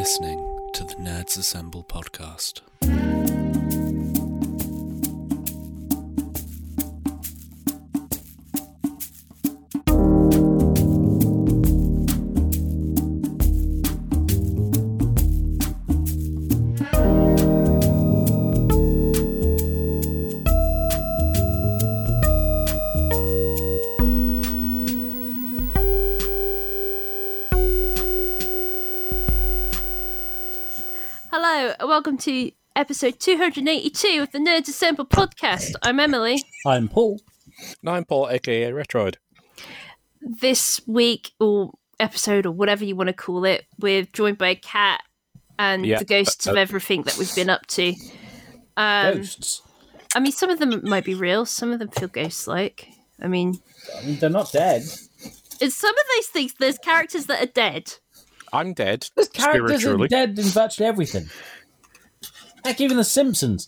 listening to the Nerds Assemble podcast. Welcome to episode 282 of the Nerds Assemble podcast. I'm Emily. I'm Paul. And I'm Paul, aka Retroid. This week, or episode, or whatever you want to call it, we're joined by a cat and the ghosts of everything that we've been up to. Ghosts? I mean, some of them might be real, some of them feel ghost-like. I mean, they're not dead. In some of these things, there's characters that are dead. I'm dead. There's characters spiritually. are dead in virtually everything. Heck, even The Simpsons.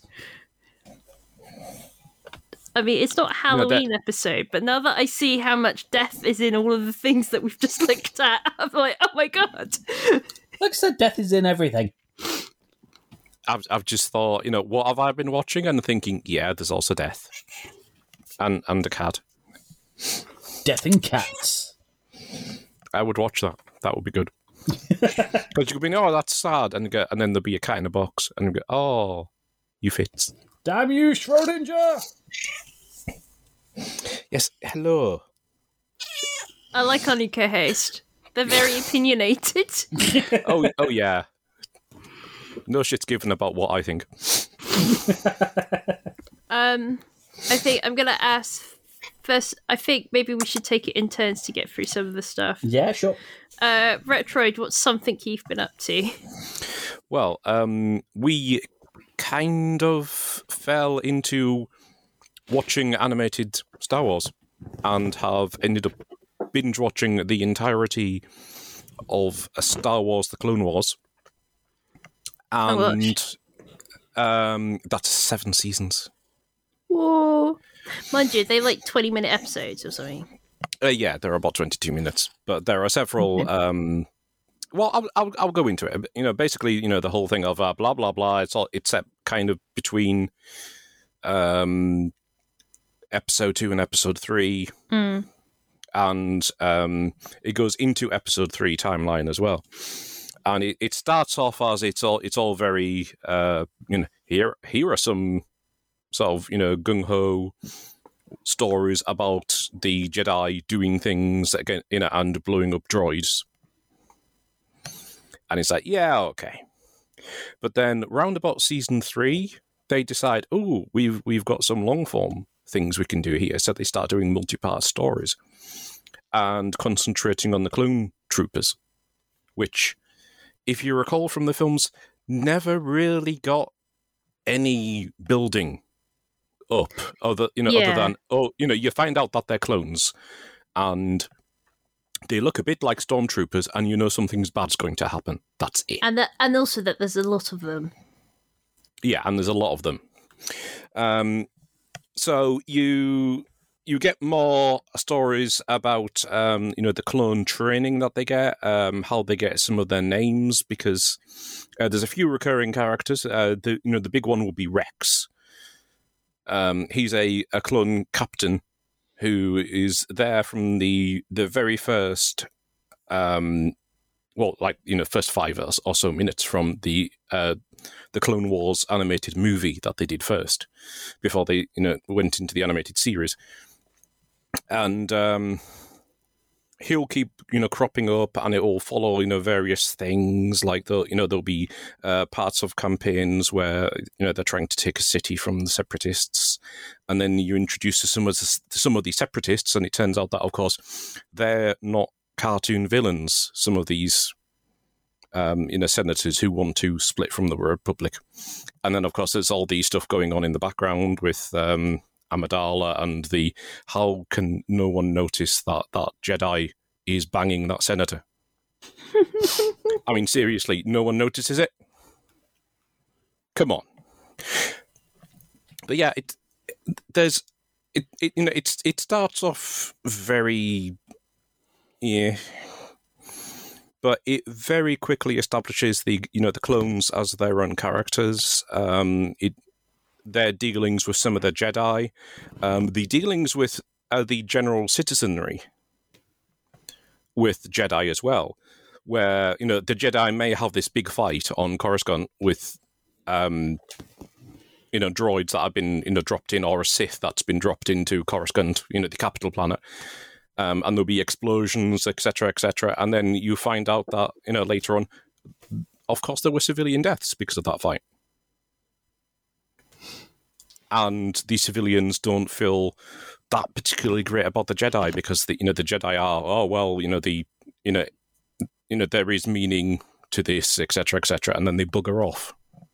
I mean, it's not a Halloween episode, but now that I see how much death is in all of the things that we've just looked at, I'm like, oh my god. Like I said, death is in everything. I've just thought, what have I been watching? And thinking, yeah, there's also death. And a cat. Death and cats. I would watch that. That would be good. Because you could be, oh, that's sad, and then there'll be a cat in a box, and you go, oh, you fit. Damn you, Schrodinger! Yes, hello. I like our new co-host. They're very opinionated. oh yeah. No shit's given about what I think. I think I'm going to ask first. I think maybe we should take it in turns to get through some of the stuff. Yeah, sure. Retroid, what's something you've been up to? Well, we kind of fell into watching animated Star Wars and have ended up binge watching the entirety of Star Wars: The Clone Wars. And that's 7 seasons. Whoa. Mind you, they like 20-minute episodes or something. Yeah, they're about 22 minutes, but there are several. Well, I'll go into it. Basically, the whole thing of blah blah blah. It's set kind of between episode 2 and episode 3, and it goes into episode 3 timeline as well. And it starts off as it's all very here are some sort of gung ho stories about the Jedi doing things again, and blowing up droids. And it's like, yeah, okay. But then round about season 3, they decide, oh, we've got some long form things we can do here. So they start doing multi-part stories and concentrating on the clone troopers, which, if you recall from the films, never really got any building up other than you find out that they're clones and they look a bit like stormtroopers and something's bad's going to happen. That's it. And also that there's a lot of them. Yeah, and there's a lot of them. So you get more stories about the clone training that they get, how they get some of their names, because there's a few recurring characters. The big one will be Rex. He's a clone captain who is there from the very first, first 5 or so minutes from the Clone Wars animated movie that they did first, before they went into the animated series. And he'll keep cropping up, and it will follow various things, like there'll be parts of campaigns where they're trying to take a city from the Separatists, and then you introduce some of the Separatists, and it turns out that of course they're not cartoon villains. Some of these senators who want to split from the Republic, and then of course there's all the stuff going on in the background with Amidala and the how can no one notice that Jedi is banging that senator? I mean, seriously, no one notices it? Come on. But yeah, it starts off very, yeah, but it very quickly establishes the clones as their own characters. Their dealings with some of the Jedi, the dealings with the general citizenry, with Jedi as well, where the Jedi may have this big fight on Coruscant with droids that have been dropped in, or a Sith that's been dropped into Coruscant, the capital planet. And there'll be explosions, etc., etc. And then you find out that, later on, of course, there were civilian deaths because of that fight. And the civilians don't feel that particularly great about the Jedi because the Jedi are, there is meaning to this, etc., etc. And then they bugger off.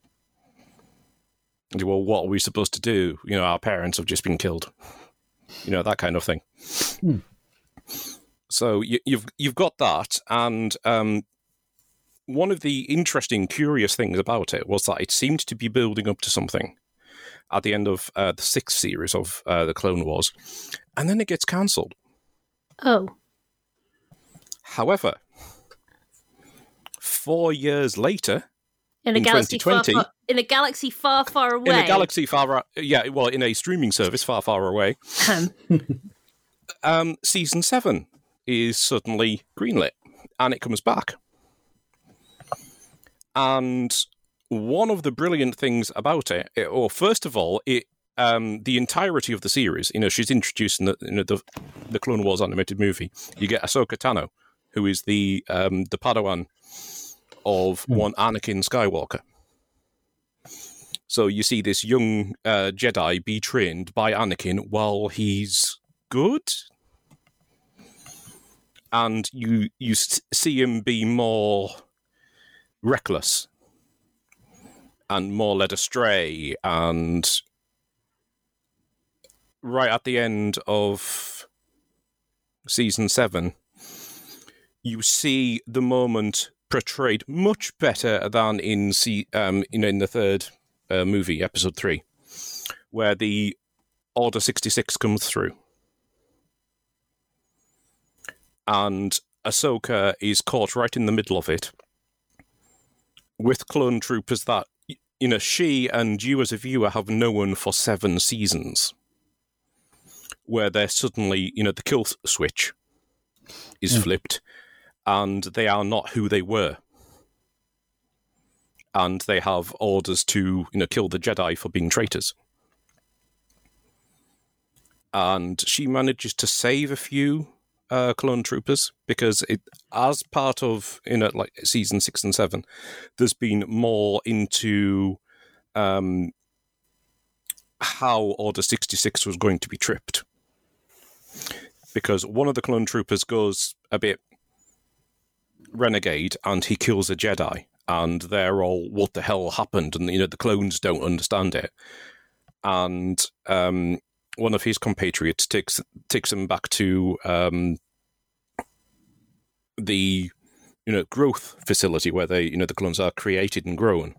And, well, what are we supposed to do? Our parents have just been killed. That kind of thing. So you've got that, and one of the interesting, curious things about it was that it seemed to be building up to something at the end of the 6th series of the Clone Wars, and then it gets cancelled. Oh. However, 4 years later, in a galaxy 2020, in a galaxy far, far away. In a galaxy far, in a streaming service far, far away. Season 7 is suddenly greenlit, and it comes back. And one of the brilliant things about it, first of all, the entirety of the series, she's introduced in the Clone Wars animated movie. You get Ahsoka Tano, who is the Padawan of one Anakin Skywalker. So you see this young Jedi be trained by Anakin while he's good, and you see him be more reckless and more led astray, and right at the end of season 7, you see the moment portrayed much better than in the third movie, episode 3, where the Order 66 comes through. And Ahsoka is caught right in the middle of it with clone troopers that, she and you as a viewer have known for 7 seasons, where they're suddenly, the kill switch is flipped, and they are not who they were. And they have orders to, kill the Jedi for being traitors. And she manages to save a few clone troopers, because as part of season 6 and 7, there's been more into how Order 66 was going to be tripped, because one of the clone troopers goes a bit renegade and he kills a Jedi, and they're all, what the hell happened? And the clones don't understand it, and one of his compatriots takes him back to the growth facility where they the clones are created and grown,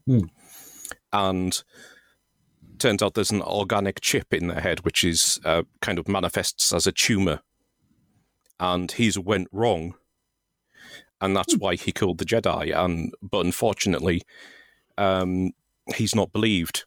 and turns out there's an organic chip in their head which is kind of manifests as a tumor, and he's went wrong, and that's why he killed the Jedi. But unfortunately, he's not believed.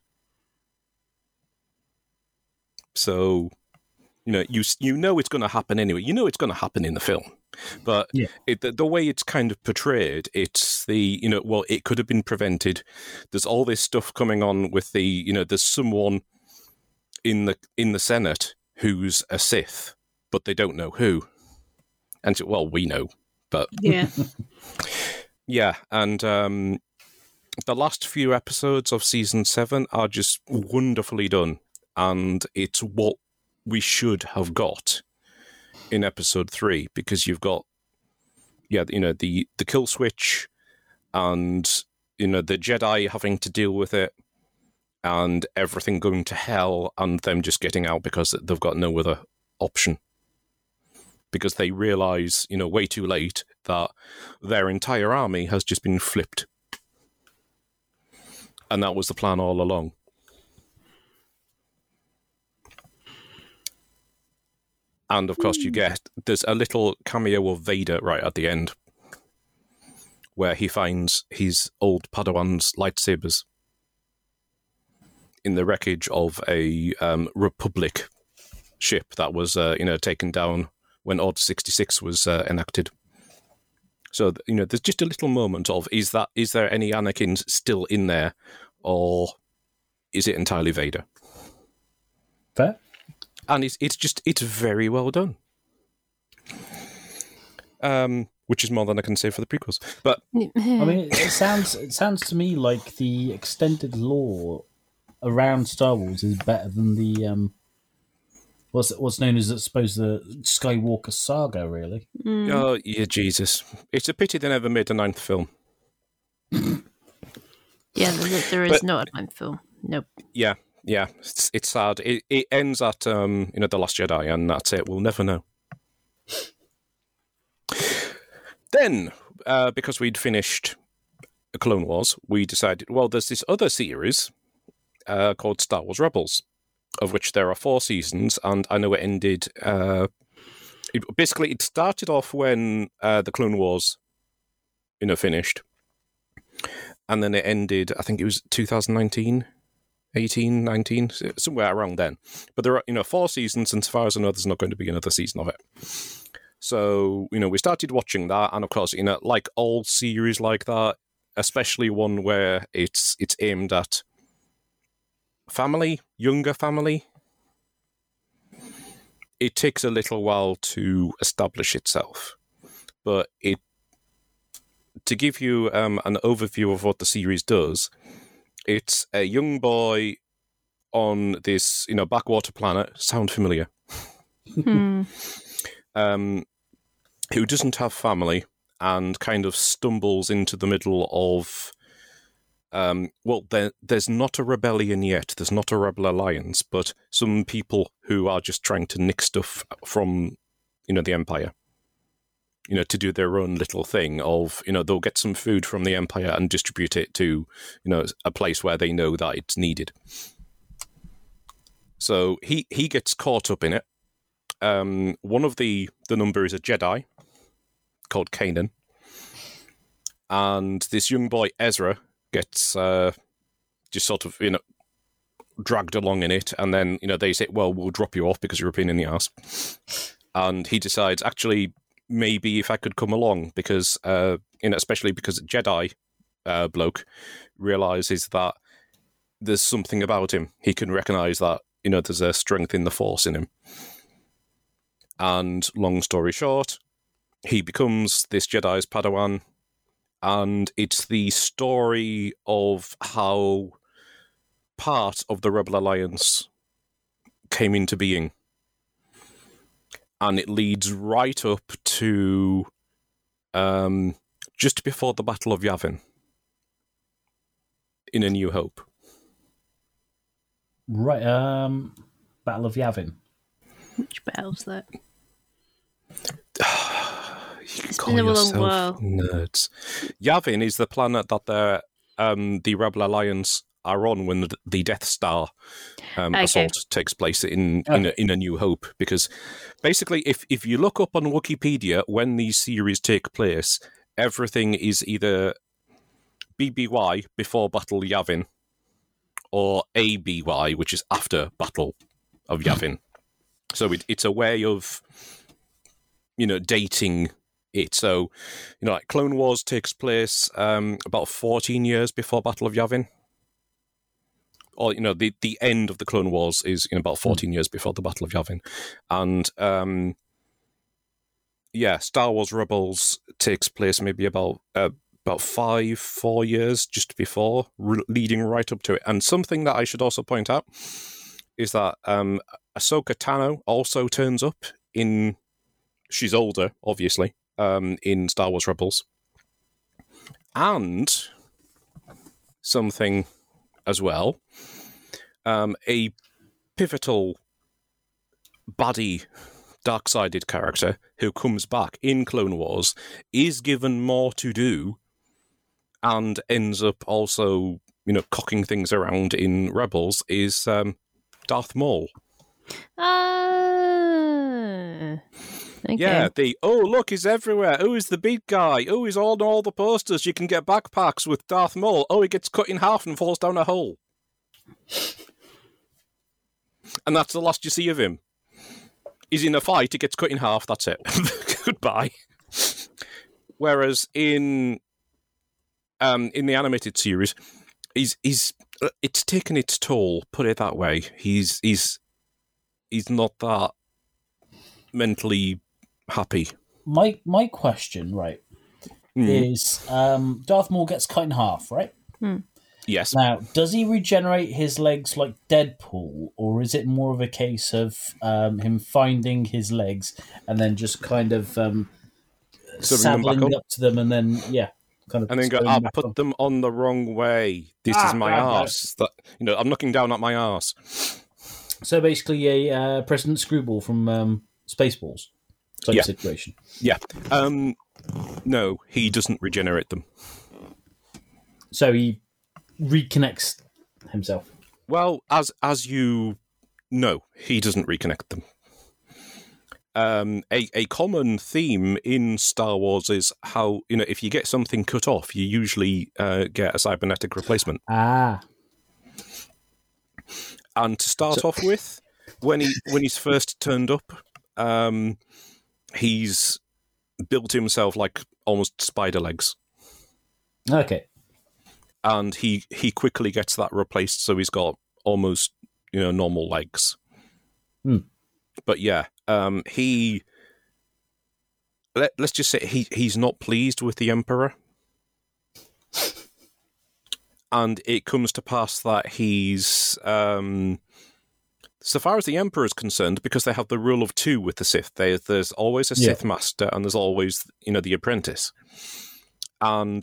So, it's going to happen anyway. It's going to happen in the film. But the way it's kind of portrayed, it's it could have been prevented. There's all this stuff coming on with there's someone in the Senate who's a Sith, but they don't know who. And we know, but and the last few episodes of season 7 are just wonderfully done. And it's what we should have got in episode 3, because you've got, the kill switch, and the Jedi having to deal with it, and everything going to hell, and them just getting out because they've got no other option, because they realize, way too late, that their entire army has just been flipped, and that was the plan all along. And of course, there's a little cameo of Vader right at the end, where he finds his old Padawan's lightsabers in the wreckage of a Republic ship that was, taken down when Order 66 was enacted. So, there's just a little moment of, is there any Anakins still in there, or is it entirely Vader? Fair. And it's very well done. Which is more than I can say for the prequels. But I mean, it sounds to me like the extended lore around Star Wars is better than the what's known as, I suppose, the Skywalker saga. Really. Oh yeah, Jesus! It's a pity they never made a 9th film. Yeah, there is not a 9th film. Nope. Yeah. It's sad. It ends at The Last Jedi, and that's it. We'll never know. Then, because we'd finished Clone Wars, we decided, well, there's this other series called Star Wars Rebels, of which there are 4 seasons, and I know it ended... it started off when the Clone Wars, finished, and then it ended, I think it was 2019, 18, 19, somewhere around then. But there are, 4 seasons, and as far as I know, there's not going to be another season of it. So, we started watching that, and of course, like all series like that, especially one where it's aimed at family, younger family, it takes a little while to establish itself. But to give you an overview of what the series does, it's a young boy on this, backwater planet. Sound familiar? Who doesn't have family and kind of stumbles into the middle of, there's not a rebellion yet, there's not a rebel alliance, but some people who are just trying to nick stuff from, the Empire, to do their own little thing of, they'll get some food from the Empire and distribute it to, a place where they know that it's needed. So he gets caught up in it. One of the number is a Jedi called Kanan, and this young boy Ezra gets just sort of dragged along in it, and then they say, well, we'll drop you off because you're a pain in the ass, and he decides, actually, maybe if I could come along, because especially because a Jedi bloke realizes that there's something about him. He can recognize that there's a strength in the Force in him. And long story short, he becomes this Jedi's Padawan, and it's the story of how part of the Rebel Alliance came into being. And it leads right up to just before the Battle of Yavin in A New Hope. Right, Battle of Yavin. Which battle's that? You can call yourself nerds. Yavin is the planet that the Rebel Alliance are on when the Death Star assault takes place in A New Hope. Because basically, if you look up on Wikipedia when these series take place, everything is either BBY, before Battle of Yavin, or ABY, which is after Battle of Yavin. So it's a way of, dating it. So, like Clone Wars takes place about 14 years before Battle of Yavin. Or, the end of the Clone Wars is about 14 years before the Battle of Yavin. And, Star Wars Rebels takes place maybe about 4 years just before, leading right up to it. And something that I should also point out is that Ahsoka Tano also turns up in... She's older, obviously, in Star Wars Rebels. And something as well, a pivotal baddie, dark-sided character who comes back in Clone Wars is given more to do and ends up also, cocking things around in Rebels is Darth Maul. Okay. Yeah, look, he's everywhere. Oh, he's the big guy. Oh, he's on all the posters. You can get backpacks with Darth Maul. Oh, he gets cut in half and falls down a hole. And that's the last you see of him. He's in a fight, he gets cut in half, that's it. Goodbye. Whereas in the animated series, it's taken its toll, put it that way. He's not that mentally happy. My question, right, is Darth Maul gets cut in half, right? Yes. Now, does he regenerate his legs like Deadpool, or is it more of a case of him finding his legs and then just kind of saddling up to them and then, kind of... And then go, I'll put them on the wrong way. This is my arse. I'm looking down at my arse. So basically a President Screwball from Spaceballs type situation. Yeah. No, he doesn't regenerate them. So he reconnects himself. Well, as you know, he doesn't reconnect them. A common theme in Star Wars is how, if you get something cut off, you usually get a cybernetic replacement. Ah. And to start off with, when he's first turned up, he's built himself like almost spider legs. Okay. And he quickly gets that replaced, so he's got almost normal legs. But yeah, let's just say he's not pleased with the Emperor, and it comes to pass that he's so far as the Emperor is concerned, because they have the rule of two with the Sith. There's always a Sith master, and there's always the apprentice, and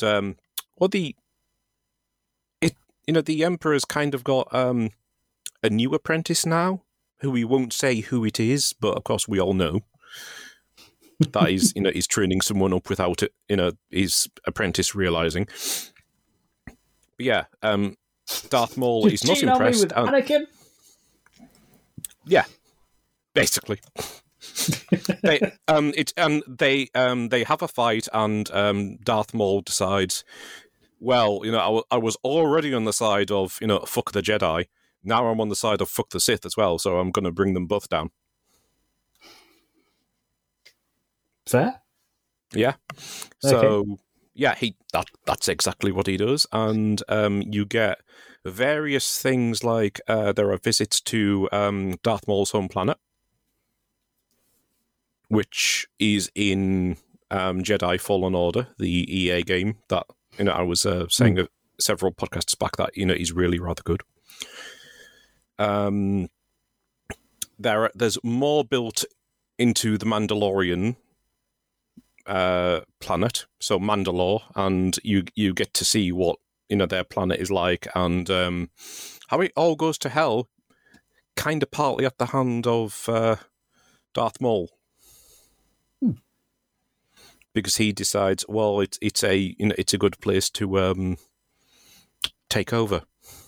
the Emperor's kind of got a new apprentice now, who we won't say who it is, but of course we all know that he's training someone up without it, his apprentice realizing. But yeah, Darth Maul is not impressed. With Anakin? Yeah, basically. They have a fight, and Darth Maul decides, well, I was already on the side of, fuck the Jedi. Now I'm on the side of fuck the Sith as well, so I'm going to bring them both down. Fair? Yeah. So, that's exactly what he does. And you get various things like there are visits to Darth Maul's home planet, which is in Jedi Fallen Order, the EA game that I was saying several podcasts back that is really rather good. There's more built into the Mandalorian planet, so Mandalore, and you get to see what their planet is like, and how it all goes to hell, kind of partly at the hand of Darth Maul. Because he decides, well, it's a good place to take over.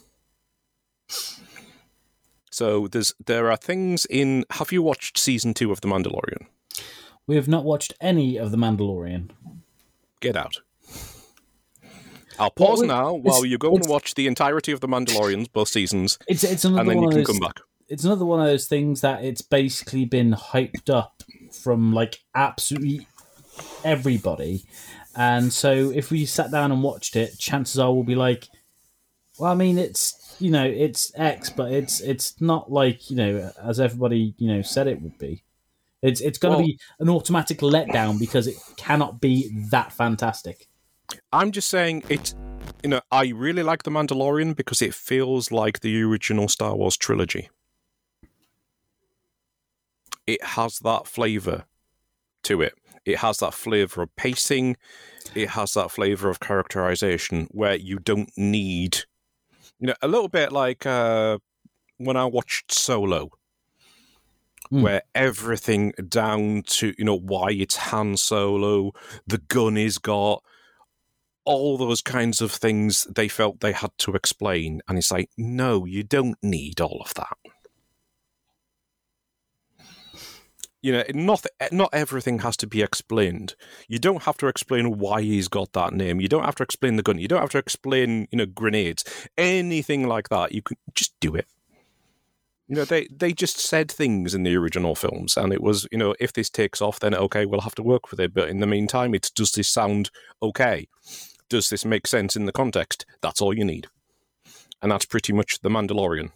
So there are things in. Have you watched season 2 of The Mandalorian? We have not watched any of The Mandalorian. Get out. I'll pause now while you go and watch the entirety of The Mandalorians, both seasons, it's another and then you can come back. It's another one of those things that it's basically been hyped up from like absolutely everybody, and so if we sat down and watched it, chances are we'll be like, well, I mean, it's it's X, but it's not like as everybody said it would be. It's going to be an automatic letdown because it cannot be that fantastic. I'm just saying it's I really like The Mandalorian because it feels like the original Star Wars trilogy. It has that flavor to it. It has that flavor of pacing. It has that flavor of characterization where you don't need, a little bit like when I watched Solo, where everything down to, why it's Han Solo, the gun he's got, all those kinds of things they felt they had to explain. And it's like, no, you don't need all of that. not everything has to be explained. You don't have to explain why he's got that name. You don't have to explain the gun. You don't have to explain, grenades, anything like that. You can just do it. They just said things in the original films, and it was, if this takes off, then okay, we'll have to work with it. But in the meantime, it's, does this sound okay? Does this make sense in the context? That's all you need. And that's pretty much The Mandalorian.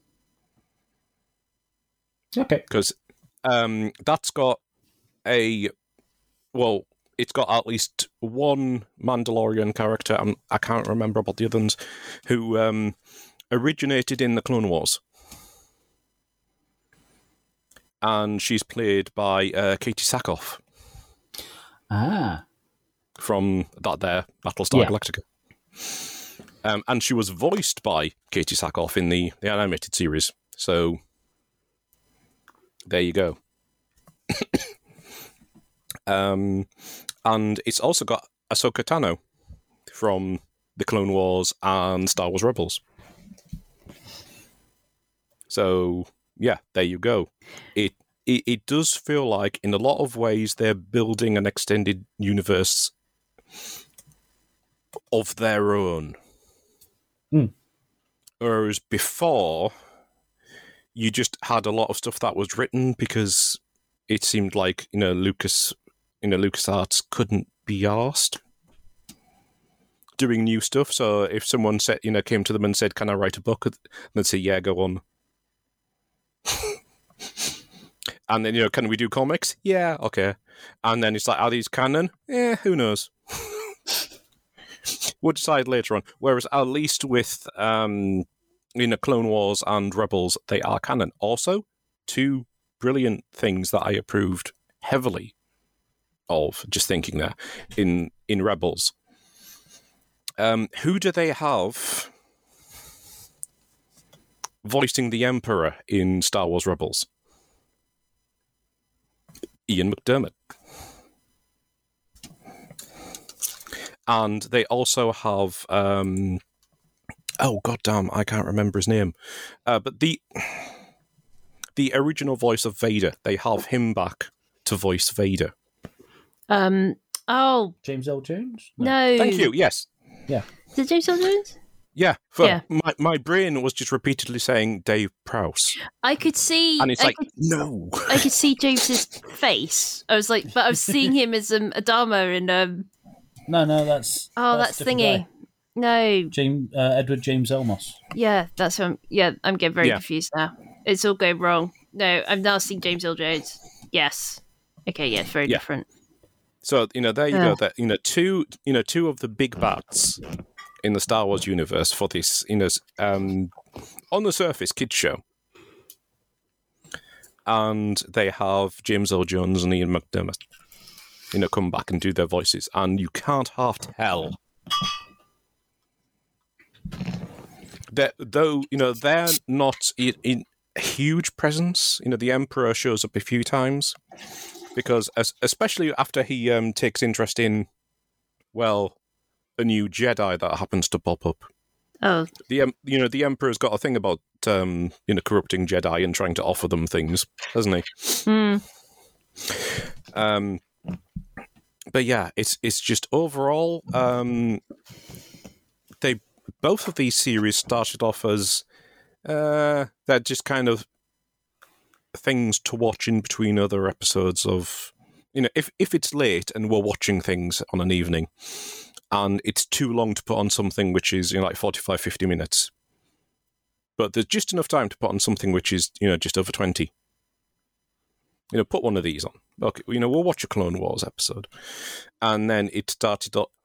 Okay. Because that's got it's got at least one Mandalorian character, I can't remember about the others, who originated in the Clone Wars. And she's played by Katie Sackhoff. Ah. From Battlestar Galactica. And she was voiced by Katie Sackhoff in the animated series. So, there you go. And it's also got Ahsoka Tano from the Clone Wars and Star Wars Rebels. So, yeah, there you go. It does feel like, in a lot of ways, they're building an extended universe of their own. Whereas before, you just had a lot of stuff that was written because it seemed like, LucasArts couldn't be arsed doing new stuff. So if someone said, came to them and said, "Can I write a book?" they'd say, "Yeah, go on." And then, "Can we do comics?" "Yeah, okay." And then it's like, are these canon? Who knows? We'll decide later on. Whereas at least with Clone Wars and Rebels, they are canon. Also, two brilliant things that I approved heavily of, just thinking there, in Rebels. Who do they have voicing the Emperor in Star Wars Rebels? Ian McDiarmid. And they also have, oh goddamn, I can't remember his name, but the original voice of Vader, they have him back to voice Vader. James Earl Jones? No. Thank you. Yes. Yeah. Is it James Earl Jones? Yeah. My brain was just repeatedly saying Dave Prowse. I could see, and it's no. I could see James's face. I was like, but I was seeing him as Adama in No, that's that's Thingy. guy. No, Edward James Olmos. Yeah, that's him. Yeah, I'm getting very confused now. It's all going wrong. No, I'm now seeing James Earl Jones. Yes. Okay, yeah, it's very different. So there you go. That two of the big bats in the Star Wars universe for this on the surface kids show, and they have James Earl Jones and Ian McDiarmid, come back and do their voices, and you can't half tell. They're not in a huge presence. The Emperor shows up a few times because, especially after he takes interest in, a new Jedi that happens to pop up. Oh, the Emperor's got a thing about corrupting Jedi and trying to offer them things, hasn't he? But yeah, it's just overall, both of these series started off as they're just kind of things to watch in between other episodes of, if it's late and we're watching things on an evening and it's too long to put on something which is 45, 50 minutes, but there's just enough time to put on something which is just over 20. Put one of these on. Okay, we'll watch a Clone Wars episode, and then it started up.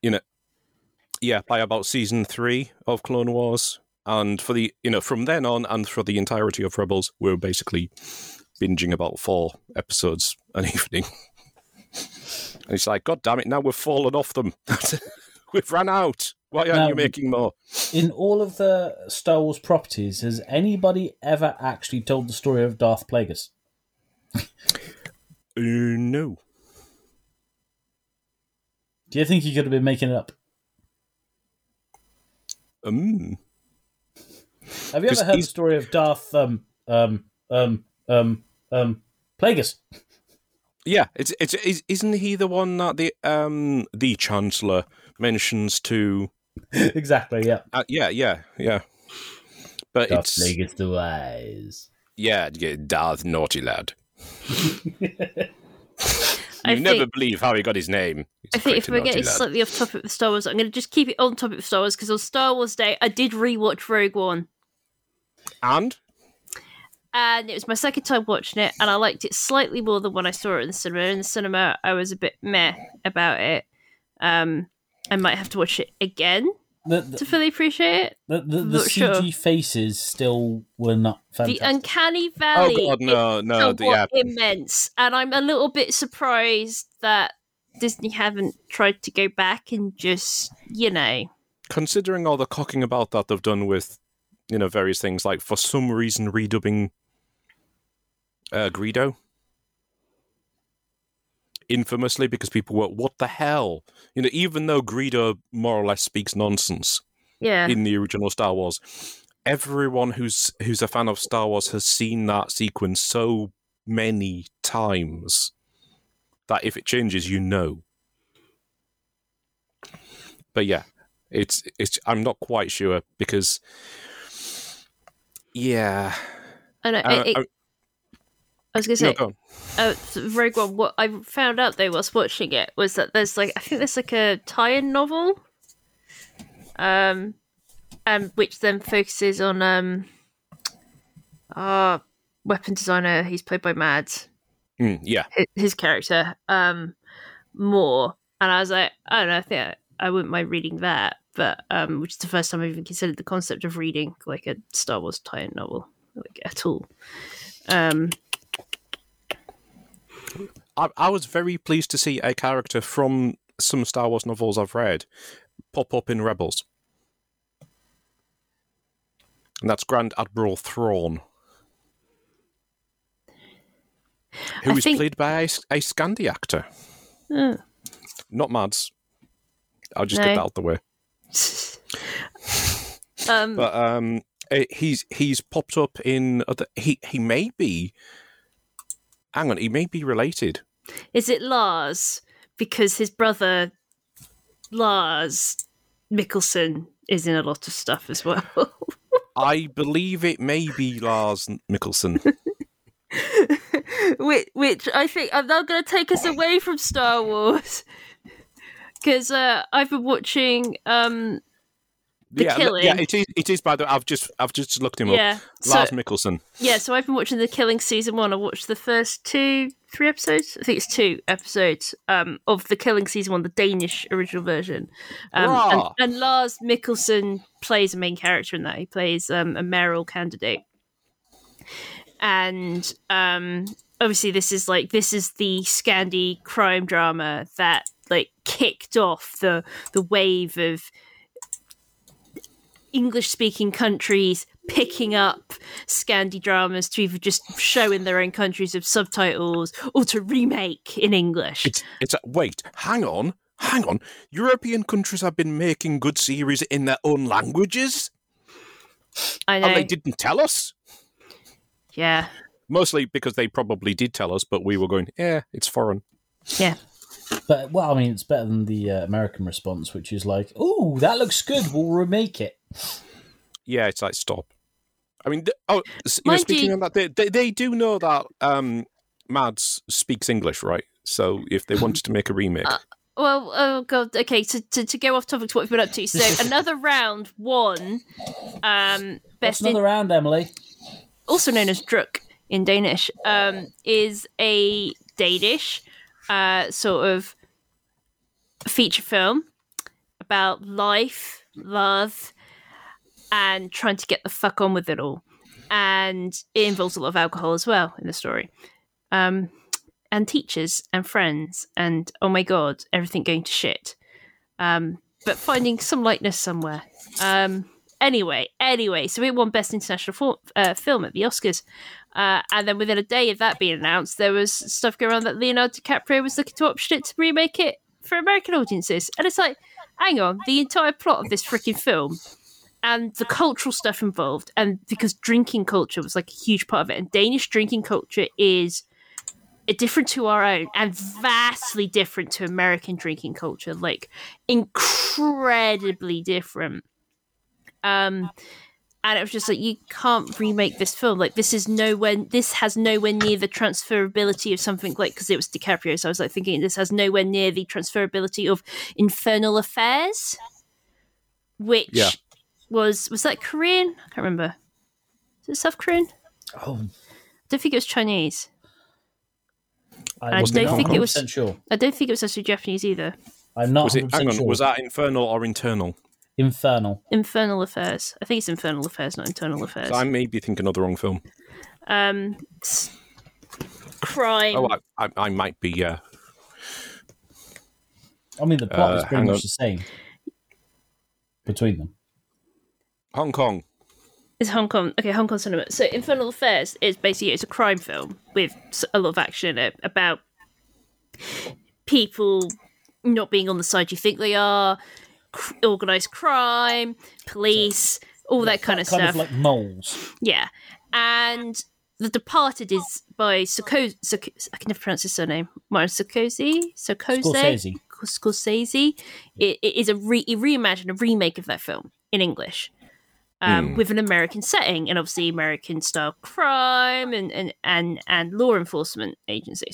By about season 3 of Clone Wars, and for the from then on and for the entirety of Rebels, we're basically binging about 4 episodes an evening. And it's like, God damn it! Now we've fallen off them. We've run out. Why aren't you making more? In all of the Star Wars properties, has anybody ever actually told the story of Darth Plagueis? No. Do you think he could have been making it up? Have you ever heard the story of Darth Plagueis. Yeah, isn't he the one that the Chancellor mentions to? Exactly. Yeah. Yeah. But Darth it's Plagueis the Wise. yeah, Darth Naughty Lad. I never believe how he got his name. I think if we're getting slightly off topic with Star Wars, I'm going to just keep it on topic with Star Wars, because on Star Wars Day, I did rewatch Rogue One. And it was my second time watching it, and I liked it slightly more than when I saw it in the cinema. In the cinema, I was a bit meh about it. I might have to watch it again to fully appreciate it. The CG faces still were not fantastic. The Uncanny Valley is immense. And I'm a little bit surprised that Disney haven't tried to go back and just, considering all the cocking about that they've done with, various things, like for some reason redubbing Greedo. Infamously, because people were, what the hell? Even though Greedo more or less speaks nonsense in the original Star Wars, everyone who's a fan of Star Wars has seen that sequence so many times that if it changes, But yeah, it's I'm not quite sure, because I was going to say, Rogue One, what I found out, though, whilst watching it, was that there's a tie-in novel, and which then focuses on weapon designer, he's played by Mads. His character, more. And I was like, I don't know, I think I wouldn't mind reading that, but which is the first time I've even considered the concept of reading, like, a Star Wars tie-in novel, at all. I was very pleased to see a character from some Star Wars novels I've read pop up in Rebels. And that's Grand Admiral Thrawn, who is played by a Scandi actor. Not Mads. I'll just get that out the way. But he's popped up in other. He may be. Hang on, he may be related. Is it Lars? Because his brother, Lars Mikkelsen, is in a lot of stuff as well. I believe it may be Lars Mikkelsen. Which I think I'm now going to take us away from Star Wars. Because I've been watching The Killing. Yeah, it is. By the way, I've just looked him up. Lars Mikkelsen. Yeah, so I've been watching The Killing season 1. I watched the first 3 episodes. I think it's 2 episodes of The Killing season 1, the Danish original version. And Lars Mikkelsen plays a main character in that. He plays a mayoral candidate. And obviously, this is the Scandi crime drama that kicked off the wave of English-speaking countries picking up Scandi dramas to either just show in their own countries with subtitles or to remake in English. Wait, hang on. European countries have been making good series in their own languages? I know. And they didn't tell us? Yeah. Mostly because they probably did tell us, but we were going, it's foreign. Yeah. But, it's better than the American response, which is like, "Ooh, that looks good, we'll remake it." Yeah, it's like, stop. I mean, speaking of that, they do know that Mads speaks English, right? So if they wanted to make a remake... oh god, okay, to go off topic to what we've been up to. So another round one. What's another round, Emily? Also known as Druk in Danish, is a Danish sort of feature film about life, love, and trying to get the fuck on with it all. And it involves a lot of alcohol as well in the story. And teachers and friends and, oh my god, everything going to shit. But finding some lightness somewhere. Anyway, so it won Best International Film at the Oscars. And then within a day of that being announced, there was stuff going around that Leonardo DiCaprio was looking to option it to remake it for American audiences. And it's like, hang on, the entire plot of this freaking film and the cultural stuff involved, and because drinking culture was a huge part of it, and Danish drinking culture is different to our own and vastly different to American drinking culture, like incredibly different. And it was just like, you can't remake this film. Like, this has nowhere near the transferability of something like, because it was DiCaprio. So I was like thinking, this has nowhere near the transferability of Infernal Affairs, which was that Korean? I can't remember. Is it South Korean? Oh, I don't think it was Chinese. I don't think it was. sure. I don't think it was actually Japanese either. I'm not. Hang on, sure. was that Infernal or Internal? Infernal? Infernal Affairs. I think it's Infernal Affairs, not Internal Affairs. So I may be thinking of the wrong film. Crime. Oh, I might be. Yeah. I mean, the plot is pretty hang much on. the same between them. Hong Kong. It's Hong Kong. Okay, Hong Kong cinema. So Infernal Affairs is basically, it's a crime film with a lot of action in it about people not being on the side you think they are, organised crime, police, all that kind of stuff. Kind of like moles. Yeah. And The Departed is by I can never pronounce his surname. Martin Scorsese? Scorsese. It is a reimagined, a remake of that film in English. With an American setting, and obviously American style crime and law enforcement agencies.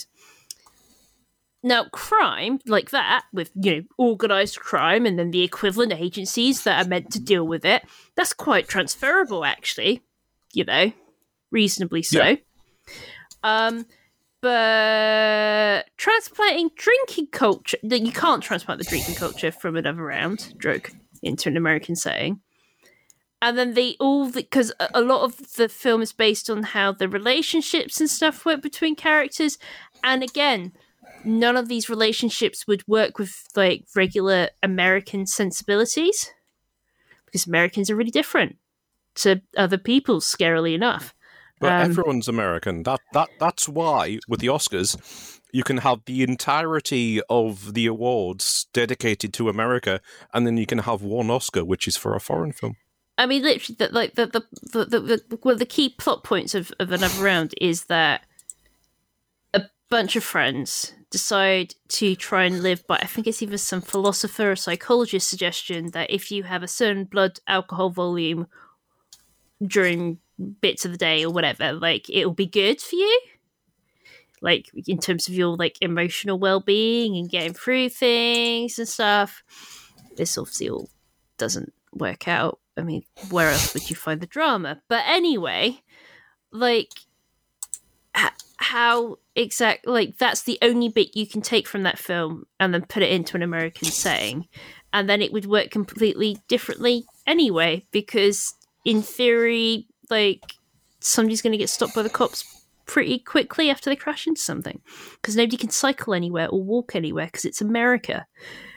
Now, crime like that, with organised crime, and then the equivalent agencies that are meant to deal with it, that's quite transferable, actually. Reasonably so. Yeah. But transplanting drinking culture, you can't transplant the drinking culture from another round drug into an American setting. And then because a lot of the film is based on how the relationships and stuff work between characters. And again, none of these relationships would work with like regular American sensibilities, because Americans are really different to other people, scarily enough. But everyone's American. That's why, with the Oscars, you can have the entirety of the awards dedicated to America, and then you can have one Oscar, which is for a foreign film. I mean, literally, one of the key plot points of Another Round is that a bunch of friends decide to try and live by, I think it's either some philosopher or psychologist suggestion that if you have a certain blood alcohol volume during bits of the day or whatever, like, it'll be good for you, like in terms of your like emotional well-being and getting through things and stuff. This obviously all doesn't work out. I mean, where else would you find the drama? But anyway, like, how exact, like, that's the only bit you can take from that film and then put it into an American setting, and then it would work completely differently anyway, because in theory, like, somebody's going to get stopped by the cops pretty quickly after they crash into something, because nobody can cycle anywhere or walk anywhere because it's America.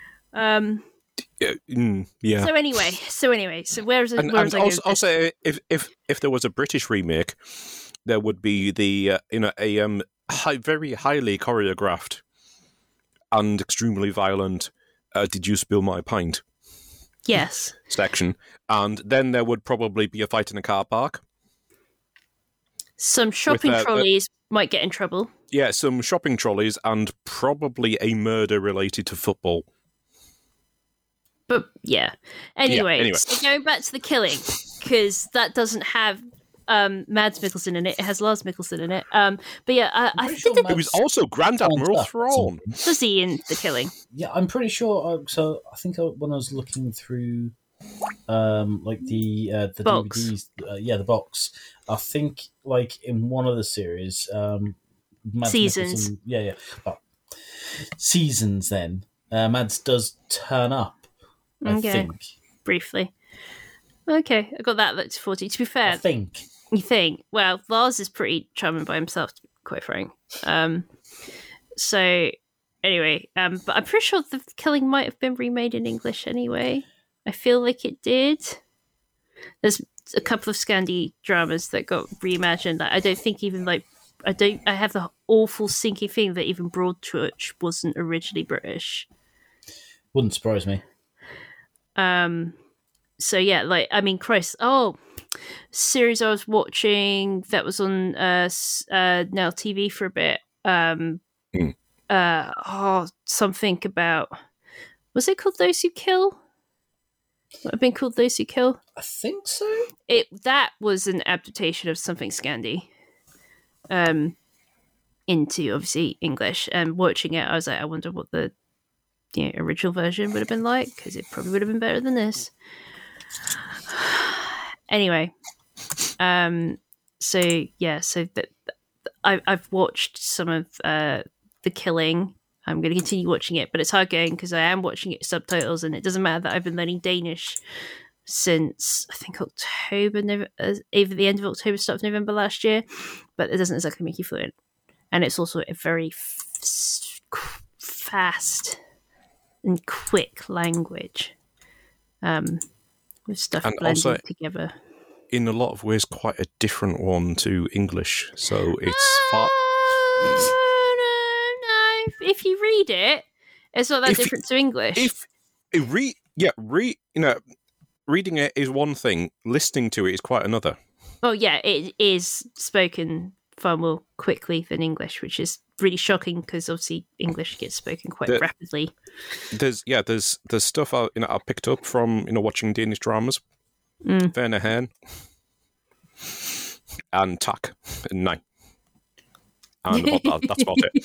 Yeah. So anyway, where's it? Also, if there was a British remake, there would be the very highly choreographed and extremely violent "Did you spill my pint?" Yes. section, and then there would probably be a fight in a car park. Some shopping trolleys might get in trouble. Yeah, some shopping trolleys, and probably a murder related to football. But yeah. Anyway. So going back to The Killing, because that doesn't have Mads Mikkelsen in it. It has Lars Mikkelsen in it. But yeah, I think it was also Grand Admiral Thrawn. Does he in The Killing? Yeah, I'm pretty sure. So I think when I was looking through, like the box. DVDs, the box. I think like in one of the series, Mads Seasons. Mikkelsen, Seasons. Then Mads does turn up. I think Briefly. Okay, I got that looked forward to. To be fair, I think. You think? Well, Lars is pretty charming by himself, to be quite frank. So, anyway, but I'm pretty sure The Killing might have been remade in English anyway. I feel like it did. There's a couple of Scandi dramas that got reimagined. That I don't think even like I have the awful sinking feeling that even Broadchurch wasn't originally British. Wouldn't surprise me. So yeah, like, I mean, Christ, series I was watching that was on Now TV for a bit, Something about, was it called Those Who Kill? Would have been called Those Who Kill. I think so. That was an adaptation of something Scandi, into obviously English. And watching it, I was like, I wonder what the original version would have been like, because it probably would have been better than this. Anyway, I've watched some of The Killing. I'm going to continue watching it, but it's hard going because I am watching it subtitles, and it doesn't matter that I've been learning Danish since I think October, either the end of October, start of November last year, but it doesn't exactly make you fluent. And it's also a very fast and quick language, with stuff and blended also, together. in a lot of ways, quite a different one to English. So it's far. No. If you read it, it's not that different to English. Reading it is one thing. Listening to it is quite another. Oh yeah, it is spoken far more quickly than English, which is really shocking because obviously English gets spoken quite rapidly. There's stuff I picked up from watching Danish dramas. Werner Hahn and Tak and Nine. And that's about it.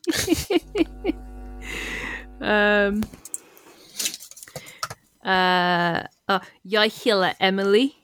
Jeg heter Emily.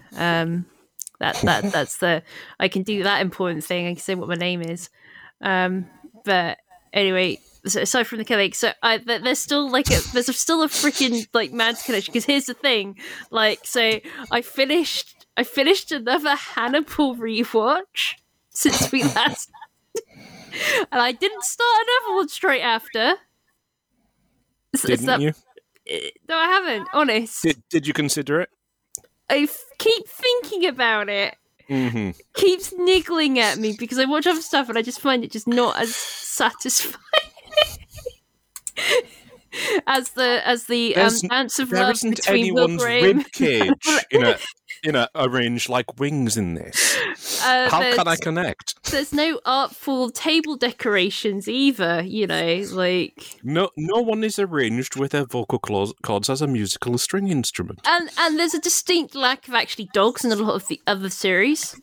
That's the, I can do that important thing. I can say what my name is. But anyway, so aside from The Killing, so there's still there's still a freaking mad connection. Because here's the thing, so I finished another Hannibal rewatch since we last. And I didn't start another one straight after. Didn't you? No, I haven't. Honest. Did you consider it? I keep thinking about it. Mm-hmm. Keeps niggling at me because I watch other stuff and I just find it just not as satisfying as the Dance of Love between Will Graham. Rib cage arranged like wings in this. How can I connect? There's no artful table decorations either. No one is arranged with their vocal cords as a musical string instrument. And there's a distinct lack of actually dogs in a lot of the other series.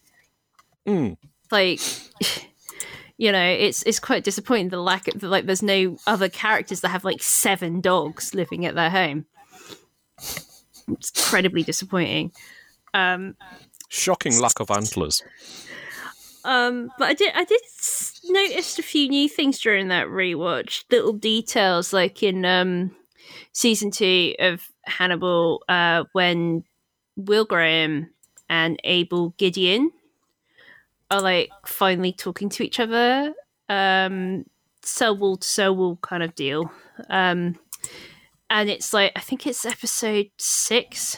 It's quite disappointing, the lack of there's no other characters that have 7 dogs living at their home. It's incredibly disappointing. Shocking lack of antlers. But I did notice a few new things during that rewatch. Little details, like in season 2 of Hannibal, when Will Graham and Abel Gideon are finally talking to each other, cell wall to cell wall kind of deal. And it's I think it's episode 6.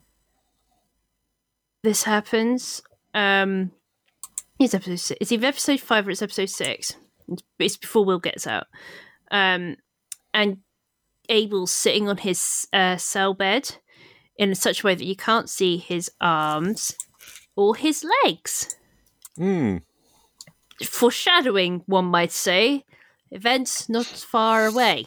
This happens. It's episode 6. It's either episode 5 or it's episode 6. It's before Will gets out. And Abel's sitting on his cell bed in such a way that you can't see his arms or his legs. Foreshadowing, one might say. Events not far away.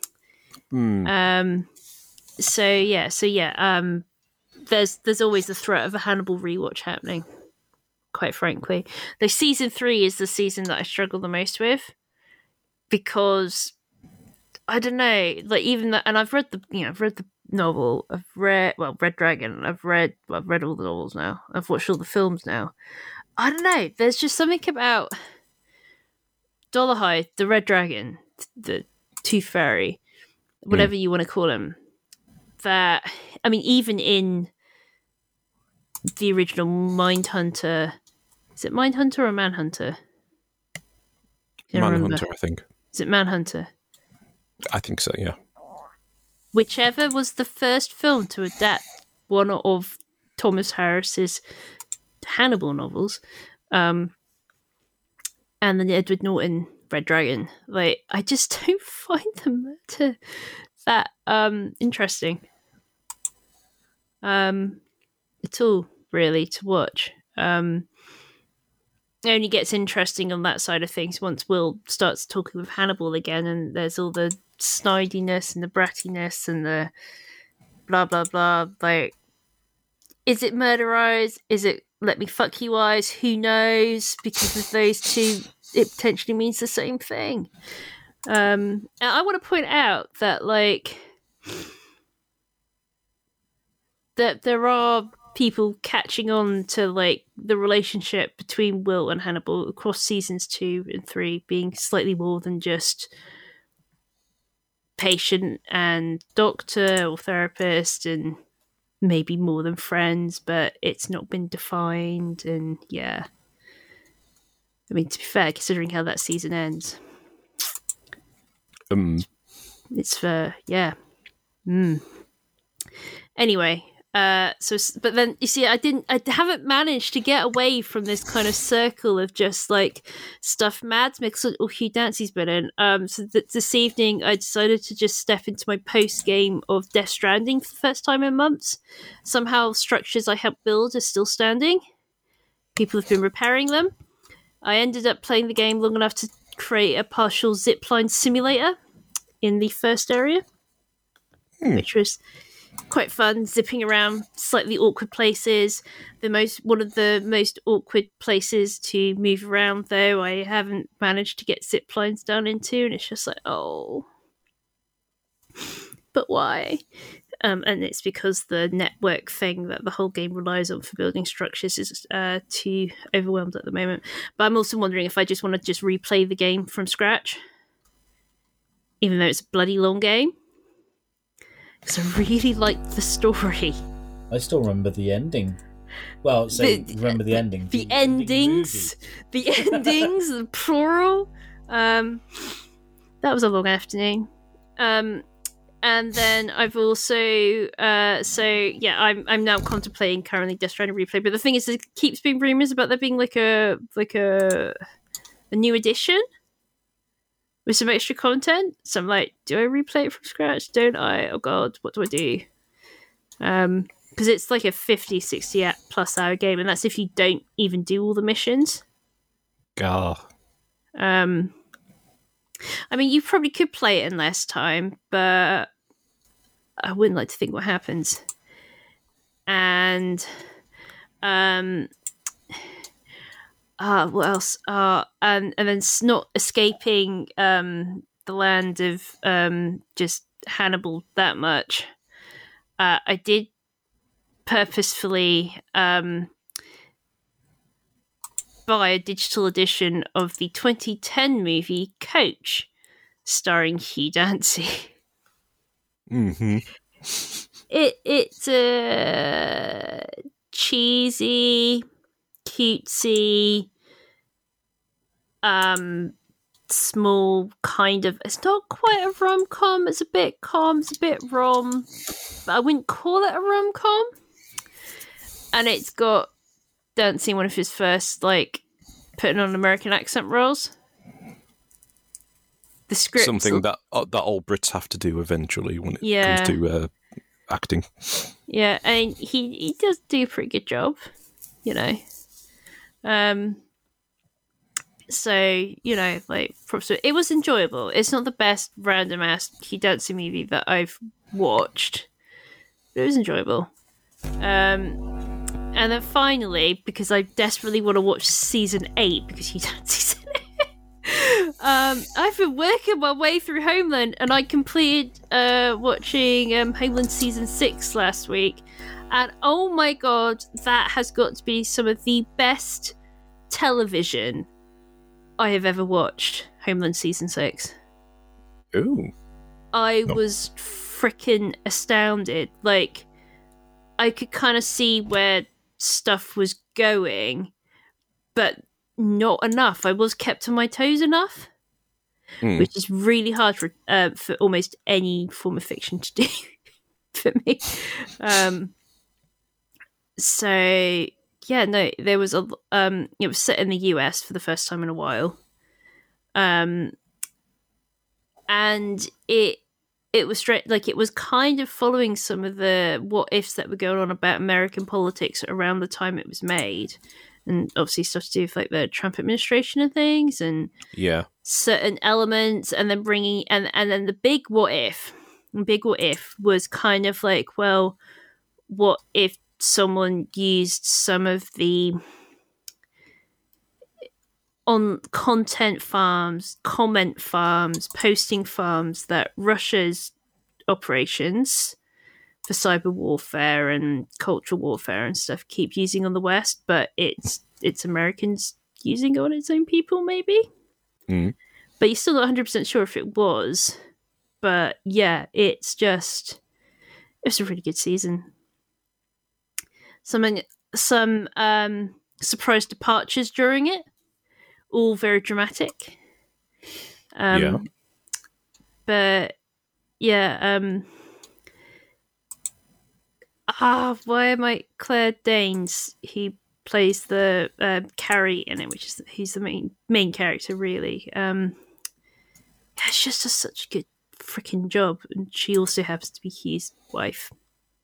There's always the threat of a Hannibal rewatch happening, quite frankly. Though season 3 is the season that I struggle the most with, because I don't know, and I've read the novel, I've read Red Dragon, I've read all the novels now, I've watched all the films now. I don't know, there's just something about Dolarhyde, the Red Dragon, the Tooth Fairy, whatever you want to call him, that, I mean, even in the original Mindhunter, is it Mindhunter or Manhunter? Manhunter, I think. Is it Manhunter? I think so, yeah. Whichever was the first film to adapt one of Thomas Harris's Hannibal novels, and then the Edward Norton Red Dragon. I just don't find the murder that interesting at all, really, to watch. only gets interesting on that side of things once Will starts talking with Hannibal again, and there's all the snidiness and the brattiness and the blah blah blah. Like, is it murder eyes? Is it let me fuck you eyes? Who knows? Because of those two, it potentially means the same thing. And I want to point out that, like, that there are people catching on to, like, the relationship between Will and Hannibal across seasons 2 and 3 being slightly more than just patient and doctor or therapist, and maybe more than friends, but it's not been defined. And yeah, I mean, to be fair, considering how that season ends, it's Anyway, but then you see, I haven't managed to get away from this kind of circle of just like stuff Mads Mikkelsen or Hugh Dancy's been in. So this evening I decided to just step into my post game of Death Stranding for the first time in months. Somehow structures I helped build are still standing. People have been repairing them. I ended up playing the game long enough to create a partial zipline simulator in the first area, which was quite fun, zipping around slightly awkward places. One of the most awkward places to move around, though, I haven't managed to get zip lines down into, and it's just like, oh, but why? And it's because the network thing that the whole game relies on for building structures is too overwhelmed at the moment. But I'm also wondering if I just want to just replay the game from scratch, even though it's a bloody long game. Because I really liked the story. I still remember the ending. Well, remember the ending. The endings. The endings, the plural. That was a long afternoon. And then I've also... I'm now contemplating currently Death Stranding replay. But the thing is, there keeps being rumours about there being like a new edition with some extra content. So I'm like, do I replay it from scratch? Don't I? Oh god, what do I do? Because it's like a 50, 60 plus hour game, and that's if you don't even do all the missions. I mean, you probably could play it in less time, but I wouldn't like to think what happens. And what else? And then not escaping the land of just Hannibal that much. I did purposefully buy a digital edition of the 2010 movie Coach, starring Hugh Dancy. Mm-hmm. It's cheesy, cutesy, small kind of. It's not quite a rom-com. It's a bit com. It's a bit rom, but I wouldn't call it a rom-com. And it's got Dancy, one of his first like putting on American accent roles. The script, something that all Brits have to do eventually when it comes to acting. Yeah, and he does do a pretty good job, you know. So, you know, like, it was enjoyable. It's not the best random ass Hugh Dancy movie that I've watched, but it was enjoyable. And then finally, because I desperately want to watch season 8 because Hugh Dancy's in it, I've been working my way through Homeland, and I completed watching Homeland season 6 last week, and oh my god, that has got to be some of the best television I have ever watched. Homeland season 6. Ooh. I was freaking astounded. Like, I could kind of see where stuff was going, but not enough. I was kept on my toes enough, which is really hard for almost any form of fiction to do for me. So yeah, no, there was a it was set in the US for the first time in a while, and it was straight, like, it was kind of following some of the what ifs that were going on about American politics around the time it was made. and obviously stuff to do with like the Trump administration and things, and Yeah. certain elements, and then bringing and then the big what if was kind of like, well, what if someone used some of the on content farms, comment farms, posting farms that Russia's operations for cyber warfare and cultural warfare and stuff keep using on the West, but it's Americans using it on its own people, maybe. Mm. But you're still not 100% sure if it was. But yeah, it's a really good season. Some surprise departures during it, all very dramatic. Yeah. But yeah, why am I Claire Danes? He plays the Carrie in it, which is he's the main character, really. She just does such a good freaking job, and she also happens to be Hugh's wife.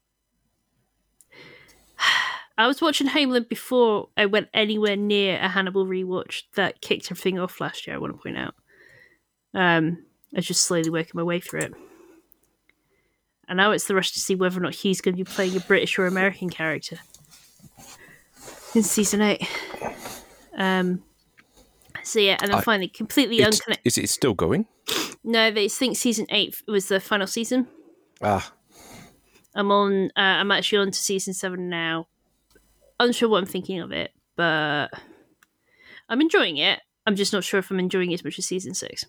I was watching Homeland before I went anywhere near a Hannibal rewatch that kicked everything off last year, I want to point out. I was just slowly working my way through it. And now it's the rush to see whether or not Hugh's going to be playing a British or American character in season 8. So yeah, and then finally, completely unconnected. Is it still going? No, they think season 8 was the final season. I'm actually on to season 7 now. Unsure what I'm thinking of it, but I'm enjoying it. I'm just not sure if I'm enjoying it as much as season 6.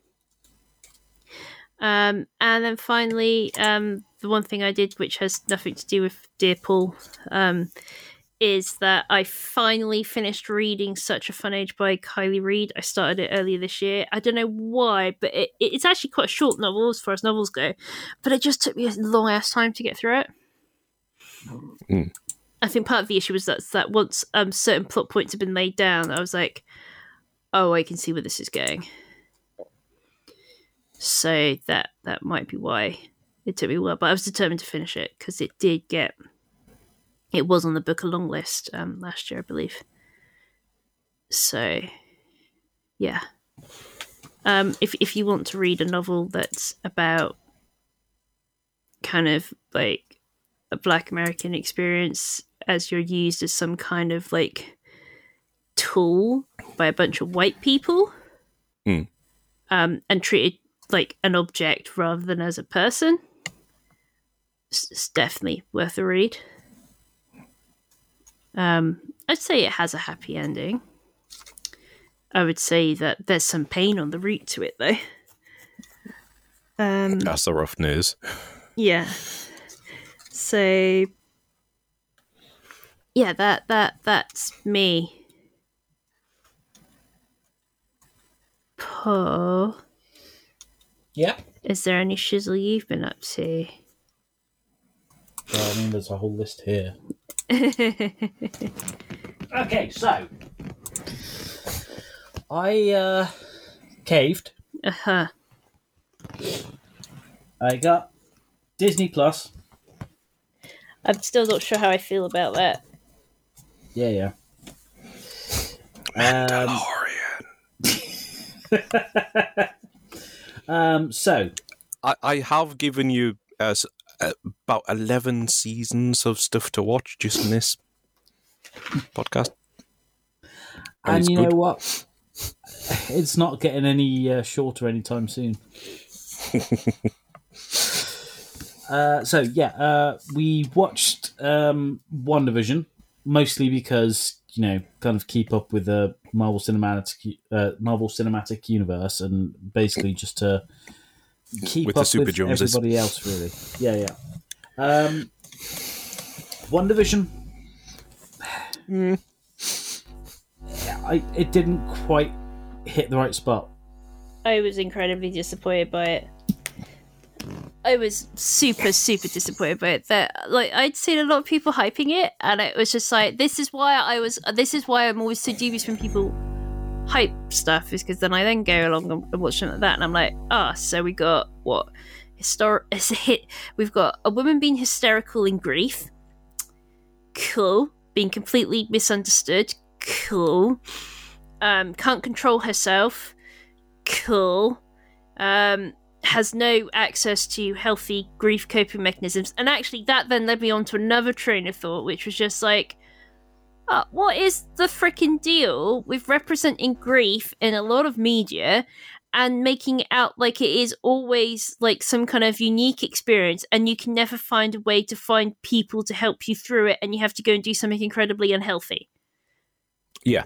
And then finally, the one thing I did, which has nothing to do with Dear Paul, is that I finally finished reading Such a Fun Age by Kylie Reid. I started it earlier this year. I don't know why, but it's actually quite a short novel as far as novels go, but it just took me a long ass time to get through it. Mm. I think part of the issue was that once certain plot points had been laid down, I was like, oh, I can see where this is going. So that might be why it took me a while, but I was determined to finish it because it was on the book along list last year, I believe. So, yeah. If you want to read a novel that's about kind of like a Black American experience as you're used as some kind of like tool by a bunch of white people, and treated like an object rather than as a person, it's definitely worth a read. I'd say it has a happy ending. I would say that there's some pain on the route to it, though. That's the rough news. Yeah. So, yeah, that's me. Paul. Yeah. Is there any shizzle you've been up to? Well, I mean, there's a whole list here. Okay, so I caved. Uh-huh. I got Disney Plus. I'm still not sure how I feel about that. Yeah. So I have given you about 11 seasons of stuff to watch just in this podcast. And you know what? It's not getting any shorter anytime soon. We watched WandaVision, mostly because, kind of keep up with the Marvel Cinematic Universe, and basically just to keep with up the Super with Joneses. everybody else, really. Yeah. WandaVision. It didn't quite hit the right spot. I was incredibly disappointed by it. I was super, super disappointed by it. That I'd seen a lot of people hyping it, and it was just like, this is why I'm always so dubious when people hype stuff, is because then I then go along and watch something like that, and I'm like, so we got what? We've got a woman being hysterical in grief. Cool. Being completely misunderstood. Cool. Can't control herself. Cool. Has no access to healthy grief coping mechanisms. And actually, that then led me on to another train of thought, which was just like, what is the frickin' deal with representing grief in a lot of media and making it out like it is always like some kind of unique experience, and you can never find a way to find people to help you through it, and you have to go and do something incredibly unhealthy? Yeah.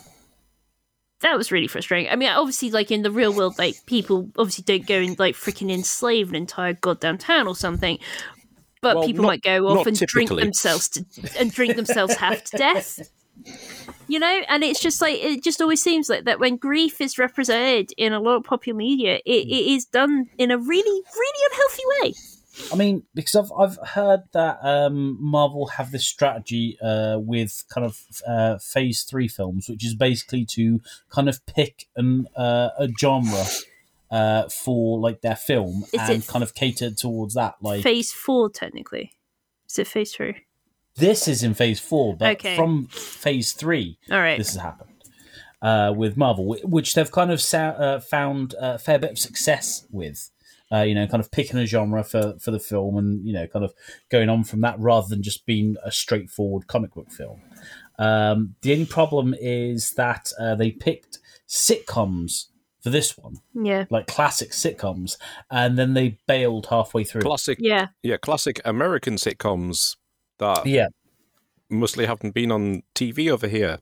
That was really frustrating. I mean, obviously, like in the real world, like people obviously don't go and like freaking enslave an entire goddamn town or something. But Well, people not- might go off not and drink typically. themselves half to death. You know, and it's just like, it just always seems like that when grief is represented in a lot of popular media, it is done in a really, really unhealthy way. I mean, because I've heard that Marvel have this strategy with kind of Phase 3 films, which is basically to kind of pick a genre for like their film Is and it kind of cater towards that. Like Phase 4, technically. Is it Phase 3? this is in Phase 4, but Okay. from Phase 3, All right. this has happened with Marvel, which they've kind of found a fair bit of success with. Kind of picking a genre for the film and, kind of going on from that rather than just being a straightforward comic book film. The only problem is that they picked sitcoms for this one, Yeah. like classic sitcoms, and then they bailed halfway through. Classic American sitcoms that Yeah. mostly haven't been on TV over here.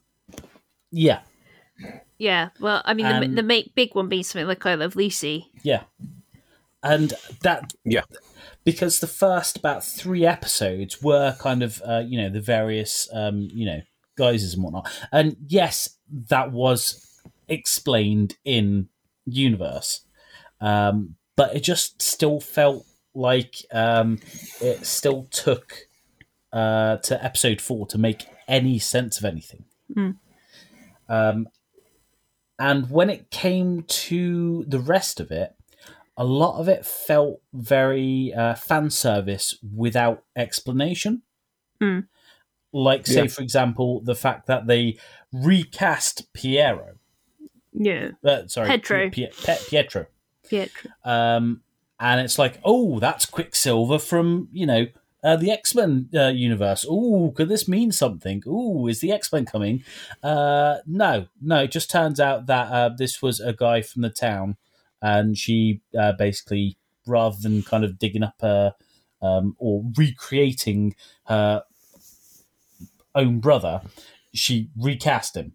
Yeah. Yeah. Well, I mean, the big one being something like I Love Lucy. Yeah. And that, Yeah. because the first about 3 episodes were kind of, the various, guises and whatnot. And yes, that was explained in universe. But it just still felt like it still took to episode 4 to make any sense of anything. And when it came to the rest of it, a lot of it felt very fan service without explanation. Like, say, Yeah. for example, the fact that they recast Piero. Yeah. Pietro. Pietro. And it's like, oh, that's Quicksilver from, the X-Men universe. Ooh, could this mean something? Ooh, is the X-Men coming? No, it just turns out that this was a guy from the town, and she basically, rather than kind of digging up or recreating her own brother, she recast him.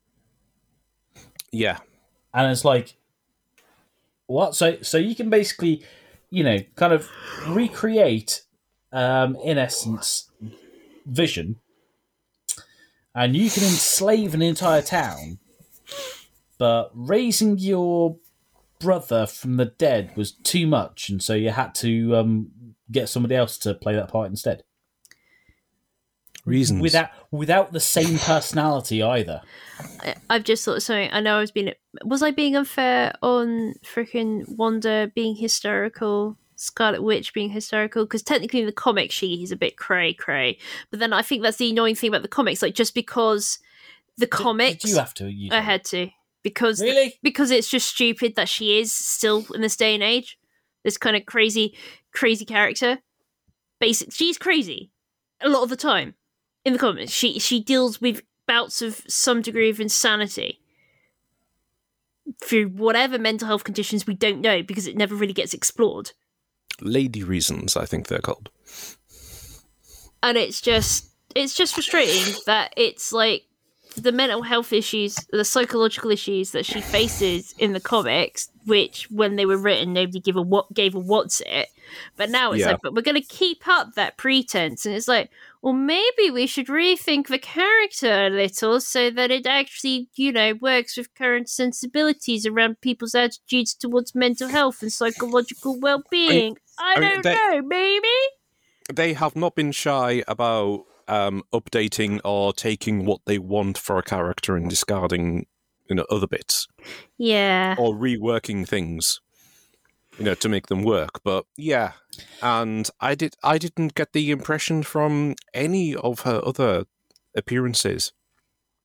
Yeah. And it's like, what? So you can basically, kind of recreate, in essence, Vision, and you can enslave an entire town, but raising your brother from the dead was too much, and so you had to get somebody else to play that part instead. Reasons. Without the same personality either. I've just thought of something. I know was I being unfair on freaking Wanda being hysterical, Scarlet Witch being hysterical? Because technically in the comics she's a bit cray. But then I think that's the annoying thing about the comics. Like, just because the comics... Did you have to use I had to. Because Really? Because it's just stupid that she is still in this day and age. This kind of crazy character. She's crazy. A lot of the time. In the comics, she deals with bouts of some degree of insanity through whatever mental health conditions we don't know, because it never really gets explored. Lady reasons, I think they're called. And it's just frustrating that it's like the mental health issues, the psychological issues that she faces in the comics, which when they were written nobody gave a what's it, but now it's like, but we're going to keep up that pretense, and it's like, well, maybe we should rethink the character a little so that it actually, works with current sensibilities around people's attitudes towards mental health and psychological well-being. I don't know, maybe? They have not been shy about updating or taking what they want for a character and discarding, other bits. Yeah. Or reworking things, to make them work. But yeah, and I didn't get the impression from any of her other appearances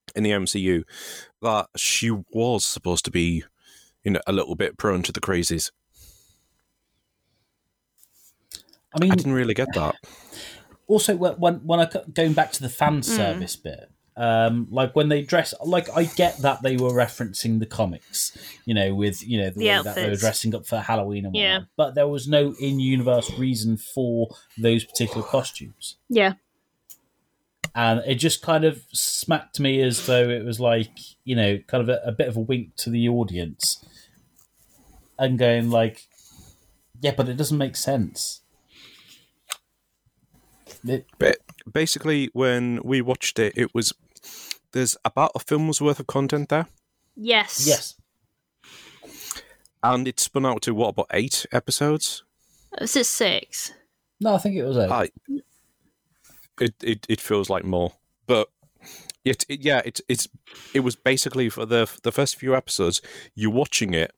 in the MCU, that she was supposed to be, a little bit prone to the crazies. I mean, I didn't really get that. Also, when going back to the fan service bit, like when they dress, like I get that they were referencing the comics, with the way that they were outfits. dressing up for Halloween and whatnot. Yeah. But there was no in-universe reason for those particular costumes, Yeah. and it just kind of smacked me as though it was like kind of a bit of a wink to the audience, and going like, yeah, but it doesn't make sense. But basically, when we watched it, there's about a film's worth of content there, Yes. and it spun out to about 8 episodes. This is 6. No, I think it was 8. It feels like more, but it was basically for the first few episodes. You're watching it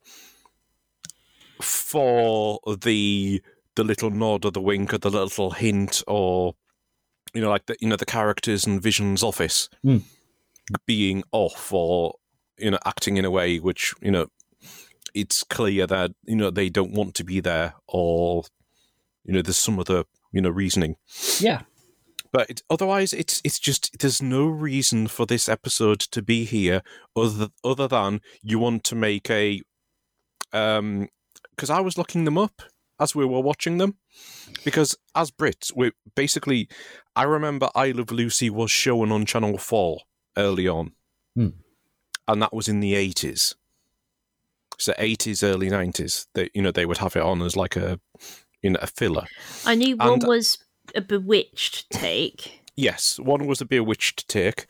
for the little nod or the wink or the little hint, or like the characters in Vision's office being off, or acting in a way which it's clear that they don't want to be there, or there's some other reasoning. Yeah. But otherwise, it's just there's no reason for this episode to be here other than you want to make a. Because I was looking them up as we were watching them, because as Brits, I remember I Love Lucy was shown on Channel 4 early on, and that was in the 80s. So 80s, early 90s, they would have it on as like a filler. I knew one was a Bewitched take. Yes, one was a Bewitched take,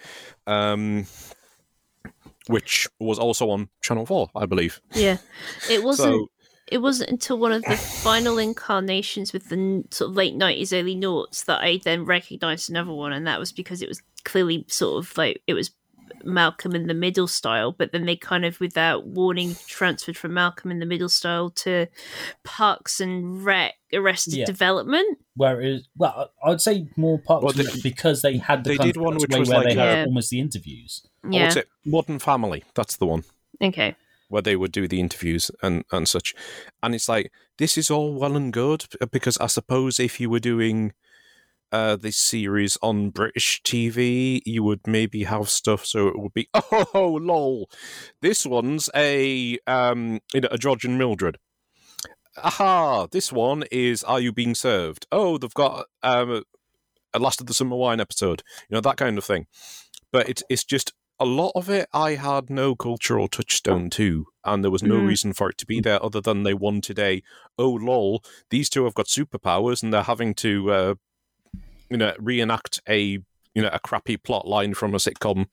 which was also on Channel 4, I believe. Yeah, it wasn't. It wasn't until one of the final incarnations with the sort of late 90s, early noughts that I then recognised another one, and that was because it was clearly sort of like it was Malcolm in the Middle style, but then they kind of, without warning, transferred from Malcolm in the Middle style to Parks and Arrested Development. Whereas, I'd say more Parks and Rec, because they had the did one which was where like they had almost the interviews. Yeah. What's it? Modern Family. That's the one. Okay. Where they would do the interviews and such. And it's like, this is all well and good, because I suppose if you were doing this series on British TV, you would maybe have stuff so it would be, oh, lol, this one's a George and Mildred. Aha, this one is Are You Being Served? Oh, they've got a Last of the Summer Wine episode. That kind of thing. But it's just, a lot of it I had no cultural touchstone to, and there was no reason for it to be there other than they wanted oh lol, these two have got superpowers and they're having to reenact a crappy plot line from a sitcom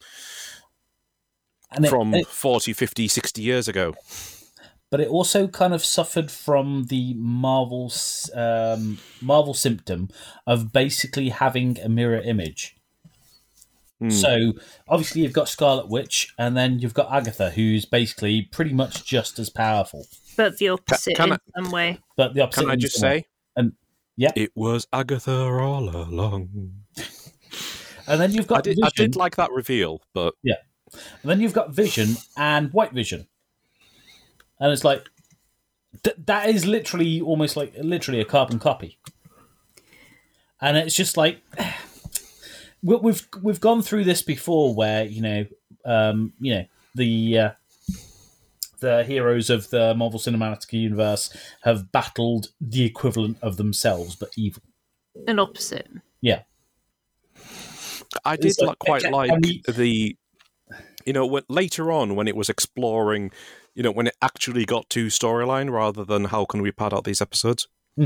from 40, 50, 60 years ago. But it also kind of suffered from the Marvel symptom of basically having a mirror image. So, obviously, you've got Scarlet Witch, and then you've got Agatha, who's basically pretty much just as powerful. But the opposite in some way. But the opposite. Can I just say? Yeah. It was Agatha all along. And then you've got Vision. I did like that reveal, but... Yeah. And then you've got Vision and White Vision. And it's like... that is literally almost like a carbon copy. And it's just like... We've gone through this before, where the heroes of the Marvel Cinematic Universe have battled the equivalent of themselves, but evil. An opposite. Yeah, I did quite like the, later on when it was exploring, when it actually got to storyline rather than how can we pad out these episodes.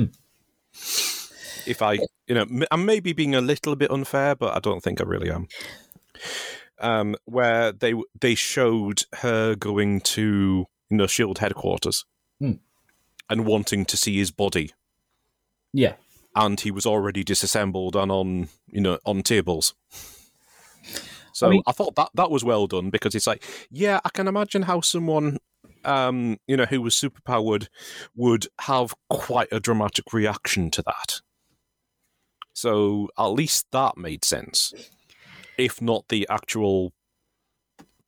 If I, I'm maybe being a little bit unfair, but I don't think I really am. Where they showed her going to S.H.I.E.L.D. headquarters and wanting to see his body. Yeah, and he was already disassembled and on tables. So I thought that was well done, because it's like, yeah, I can imagine how someone who was superpowered would have quite a dramatic reaction to that. So at least that made sense, if not the actual,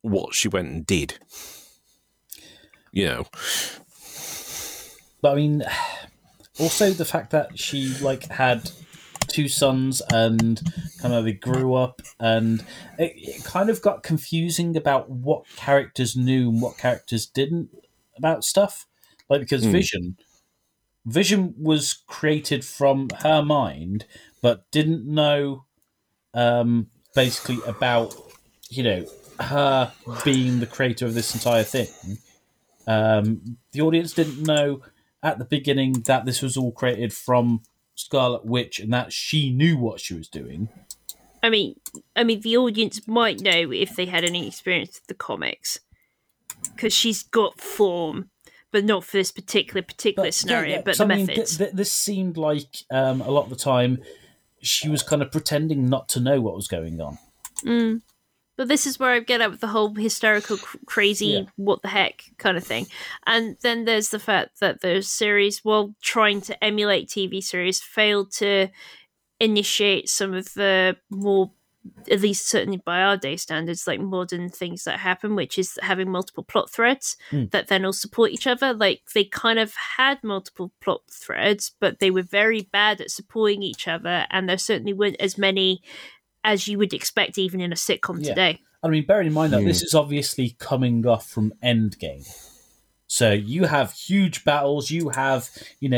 what she went and did. You know. But I mean, also the fact that she had 2 sons and kind of they grew up, and it kind of got confusing about what characters knew and what characters didn't about stuff. Because Vision was created from her mind, but didn't know basically about, her being the creator of this entire thing. The audience didn't know at the beginning that this was all created from Scarlet Witch and that she knew what she was doing. I mean, the audience might know if they had any experience with the comics, because she's got form, but not for this particular scenario. But the methods. This seemed like a lot of the time she was kind of pretending not to know what was going on. Mm. But this is where I get at with the whole hysterical, crazy, what the heck kind of thing. And then there's the fact that the series, while trying to emulate TV series, failed to initiate some of the more, at least certainly by our day standards, modern things that happen, which is having multiple plot threads that then all support each other. They kind of had multiple plot threads, but they were very bad at supporting each other, and there certainly weren't as many as you would expect even in a sitcom today. I mean, bearing in mind that this is obviously coming off from Endgame. So you have huge battles, you have, I'm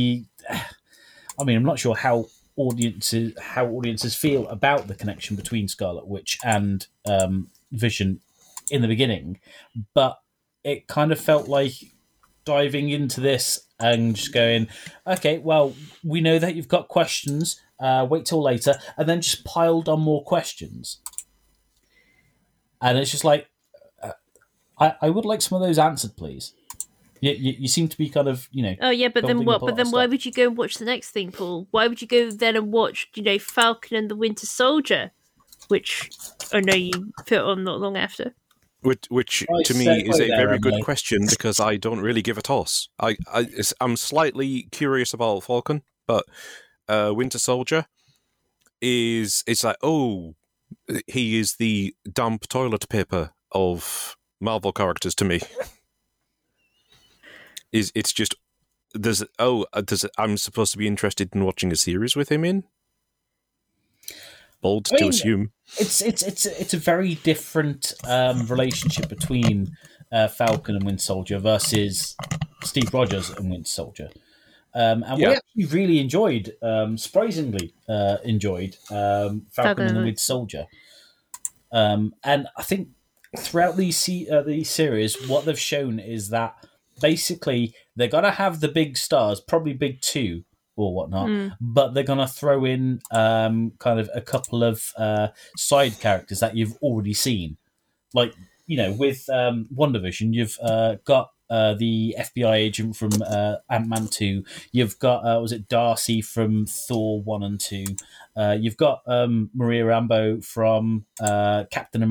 not sure how audiences feel about the connection between Scarlet Witch and Vision in the beginning, but it kind of felt like diving into this and just going, okay, well, we know that you've got questions, wait till later, and then just piled on more questions. And it's just like, I would like some of those answered, please. You seem to be kind of, Oh yeah, but then what? But then why would you go and watch the next thing, Paul? Why would you go then and watch, Falcon and the Winter Soldier, which I know you put on not long after. Which to me is a very good question, because I don't really give a toss. I'm slightly curious about Falcon, but Winter Soldier it's like, oh, he is the damp toilet paper of Marvel characters to me. It's just I'm supposed to be interested in watching a series with him in? Bold to assume. It's a very different relationship between Falcon and Winter Soldier versus Steve Rogers and Winter Soldier. And we actually really enjoyed, surprisingly enjoyed Falcon and the Winter Soldier. And I think throughout these series, what they've shown is that basically they're going to have the big stars, probably big 2 or whatnot, but they're going to throw in kind of a couple of side characters that you've already seen. With WandaVision, you've got the FBI agent from Ant-Man 2. You've got, was it Darcy from Thor 1 and 2? You've got Maria Rambeau from Captain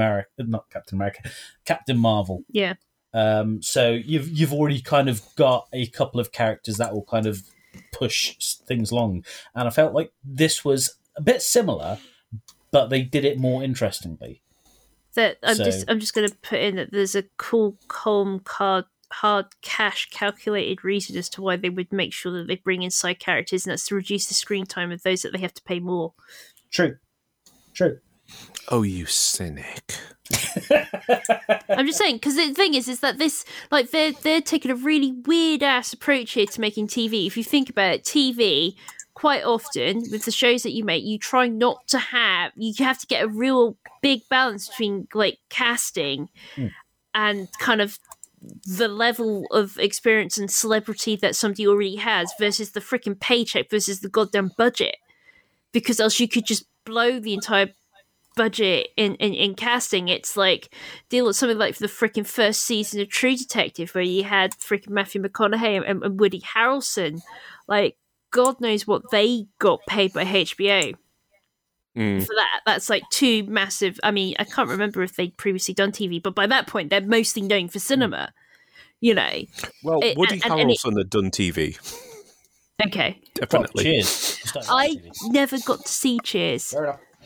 Marvel. Yeah. So you've already kind of got a couple of characters that will kind of push things along, and I felt like this was a bit similar, but they did it more interestingly. I'm just going to put in that there's a cool, calm, hard cash calculated reason as to why they would make sure that they bring in side characters, and that's to reduce the screen time of those that they have to pay more. True. Oh, you cynic. I'm just saying, because the thing is that this, they're taking a really weird ass approach here to making TV. If you think about it, TV, quite often with the shows that you make, you try not to have, you have to get a real big balance between casting and kind of the level of experience and celebrity that somebody already has versus the freaking paycheck versus the goddamn budget, because else you could just blow the entire budget in casting. It's like deal with something like the freaking first season of True Detective, where you had freaking Matthew McConaughey and Woody Harrelson. God knows what they got paid by HBO for that. That's 2 massive. I mean, I can't remember if they'd previously done TV, but by that point they're mostly known for cinema. Well, Woody Harrelson had done TV. Okay, definitely. Cheers. I never got to see Cheers. Fair enough.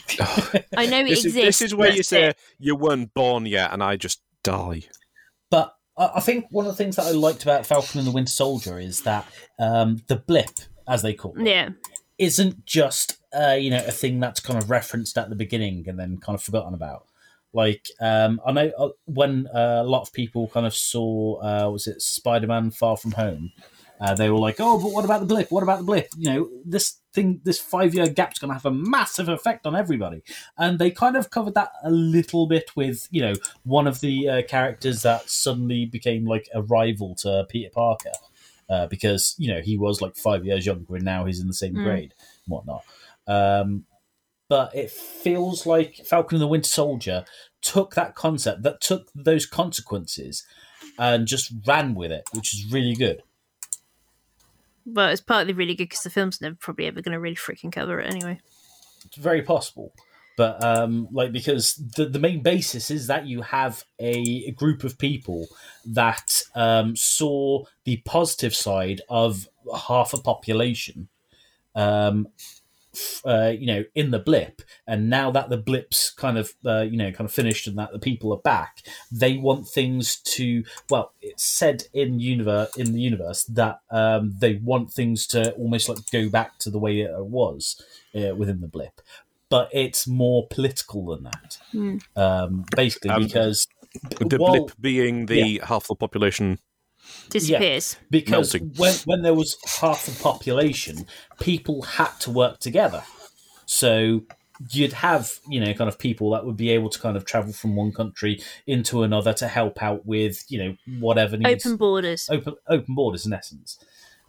I know it This exists. is where you that's say it. you weren't born yet, and I just die. But I think one of the things that I liked about Falcon and the Winter Soldier is that the blip, as they call it, Yeah. isn't just a thing that's kind of referenced at the beginning and then kind of forgotten about. Like I know when a lot of people kind of saw was it Spider-Man: Far From Home, they were like, "Oh, but what about the blip? What about the blip? This 5-year gap's going to have a massive effect on everybody." And they kind of covered that a little bit with one of the characters that suddenly became like a rival to Peter Parker. Because he was like 5 years younger and now he's in the same grade and whatnot. But it feels like Falcon and the Winter Soldier took that concept, that took those consequences, and just ran with it, which is really good. But it's partly really good because the film's never probably ever going to really freaking cover it anyway. It's very possible. But because the main basis is that you have a group of people that saw the positive side of half a population, in the blip, and now that the blip's kind of finished and that the people are back, they want things to. Well, it's said in the universe that they want things to almost like go back to the way it was within the blip. But it's more political than that. Basically, because the blip being the half the population disappears. Yeah, because when there was half the population, people had to work together. So you'd have kind of people that would be able to kind of travel from one country into another to help out with whatever needs Open borders. Open borders in essence.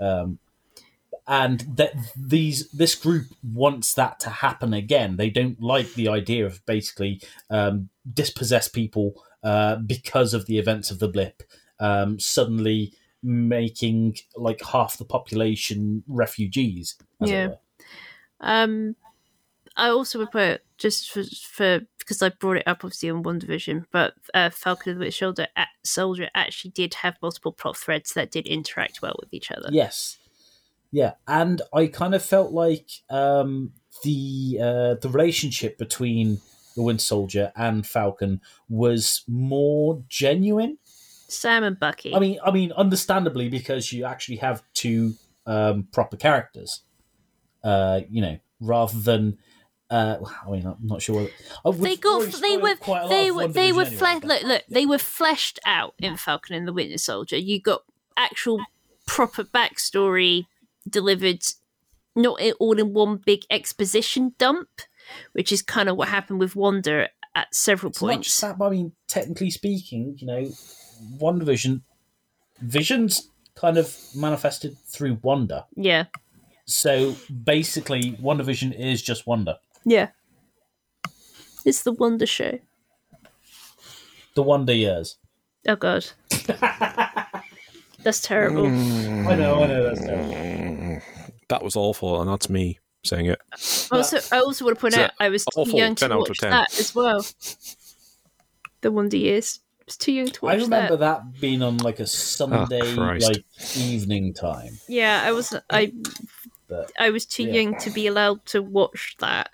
And that this group wants that to happen again. They don't like the idea of basically dispossess people because of the events of the blip, suddenly making like half the population refugees. As it were. I also would put, just for because I brought it up obviously on WandaVision, but Falcon and the Winter Soldier actually did have multiple plot threads that did interact well with each other. Yes. Yeah, and I kind of felt like the relationship between the Winter Soldier and Falcon was more genuine. Sam and Bucky. I mean, understandably, because you actually have two proper characters, rather than. I'm not sure. They were fleshed out in Falcon and the Winter Soldier. You got actual proper backstory delivered, not all in one big exposition dump, which is kind of what happened with Wanda at several points. Not just that, but I mean, technically speaking, Vision's kind of manifested through Wanda. Yeah. So basically, WandaVision is just Wanda. Yeah. It's the Wanda show. The Wonder Years. Oh God. That's terrible. I know, that's terrible. That was awful, and that's me saying it. I also want to point out I was too young to watch that as well. The Wonder Years. I was too young to watch that. I remember that being on like a Sunday evening time. Yeah, I was too young to be allowed to watch that.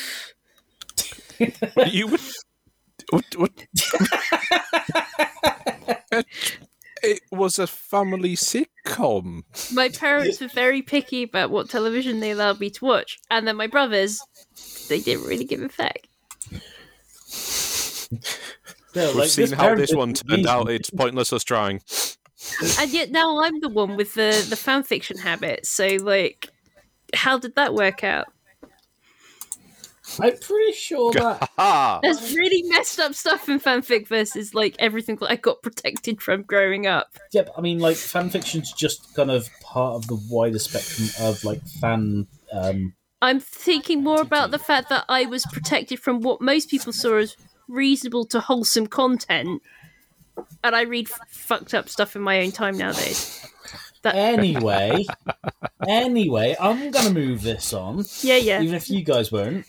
You would. What? It was a family sitcom. My parents were very picky about what television they allowed me to watch, and then my brothers, they didn't really give a fuck. We've seen how this one turned out. It's pointless us trying. And yet now I'm the one with the fan fiction habit. So, like, how did that work out? I'm pretty sure that there's really messed up stuff in fanfic versus like everything that I got protected from growing up. Yeah, but I mean, like fanfiction's just kind of part of the wider spectrum of like fan. I'm thinking more about the fact that I was protected from what most people saw as reasonable to wholesome content, and I read fucked up stuff in my own time nowadays. Anyway, I'm gonna move this on. Yeah. Even if you guys won't.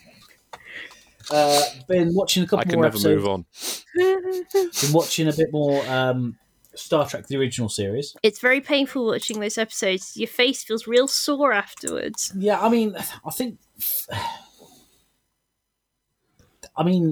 Been watching a couple more episodes. I can never move on. Been watching a bit more Star Trek: The Original Series. It's very painful watching those episodes. Your face feels real sore afterwards. Yeah, I mean, I think I mean,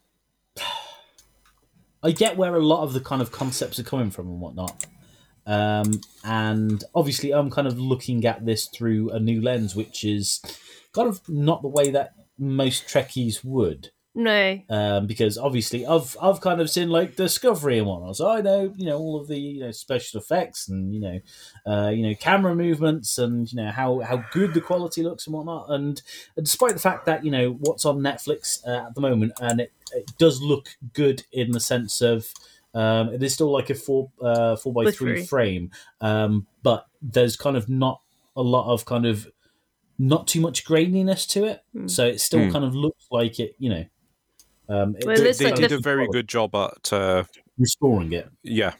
I get where a lot of the kind of concepts are coming from and whatnot. And obviously, I'm kind of looking at this through a new lens, which is kind of not the way that most Trekkies would. No. Because obviously, I've kind of seen like Discovery and whatnot, so I know all of the special effects and camera movements and how good the quality looks and whatnot. And despite the fact that what's on Netflix at the moment, and it does look good in the sense of. It is still like a 4x3 frame, but there's kind of not a lot of kind of not too much graininess to it, so it still kind of looks like it. They did a very good job at restoring it. Yeah,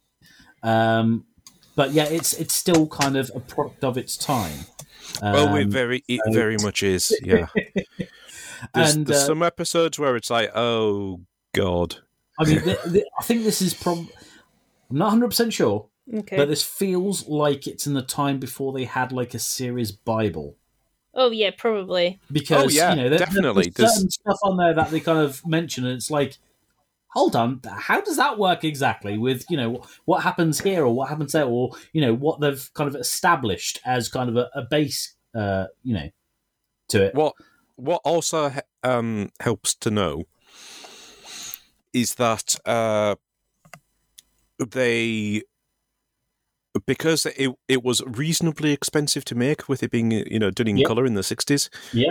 but yeah, it's still kind of a product of its time. It very much is. Yeah, there's some episodes where it's like, oh god. I mean, I think this is probably. I'm not 100% sure, but this feels like it's in the time before they had like a series Bible. Oh yeah, probably. Because definitely there's certain stuff on there that they kind of mention, and it's like, hold on, how does that work exactly? With what happens here or what happens there, or what they've kind of established as kind of a base, to it. What also helps to know. Is that because it was reasonably expensive to make with it being done in colour in the 60s.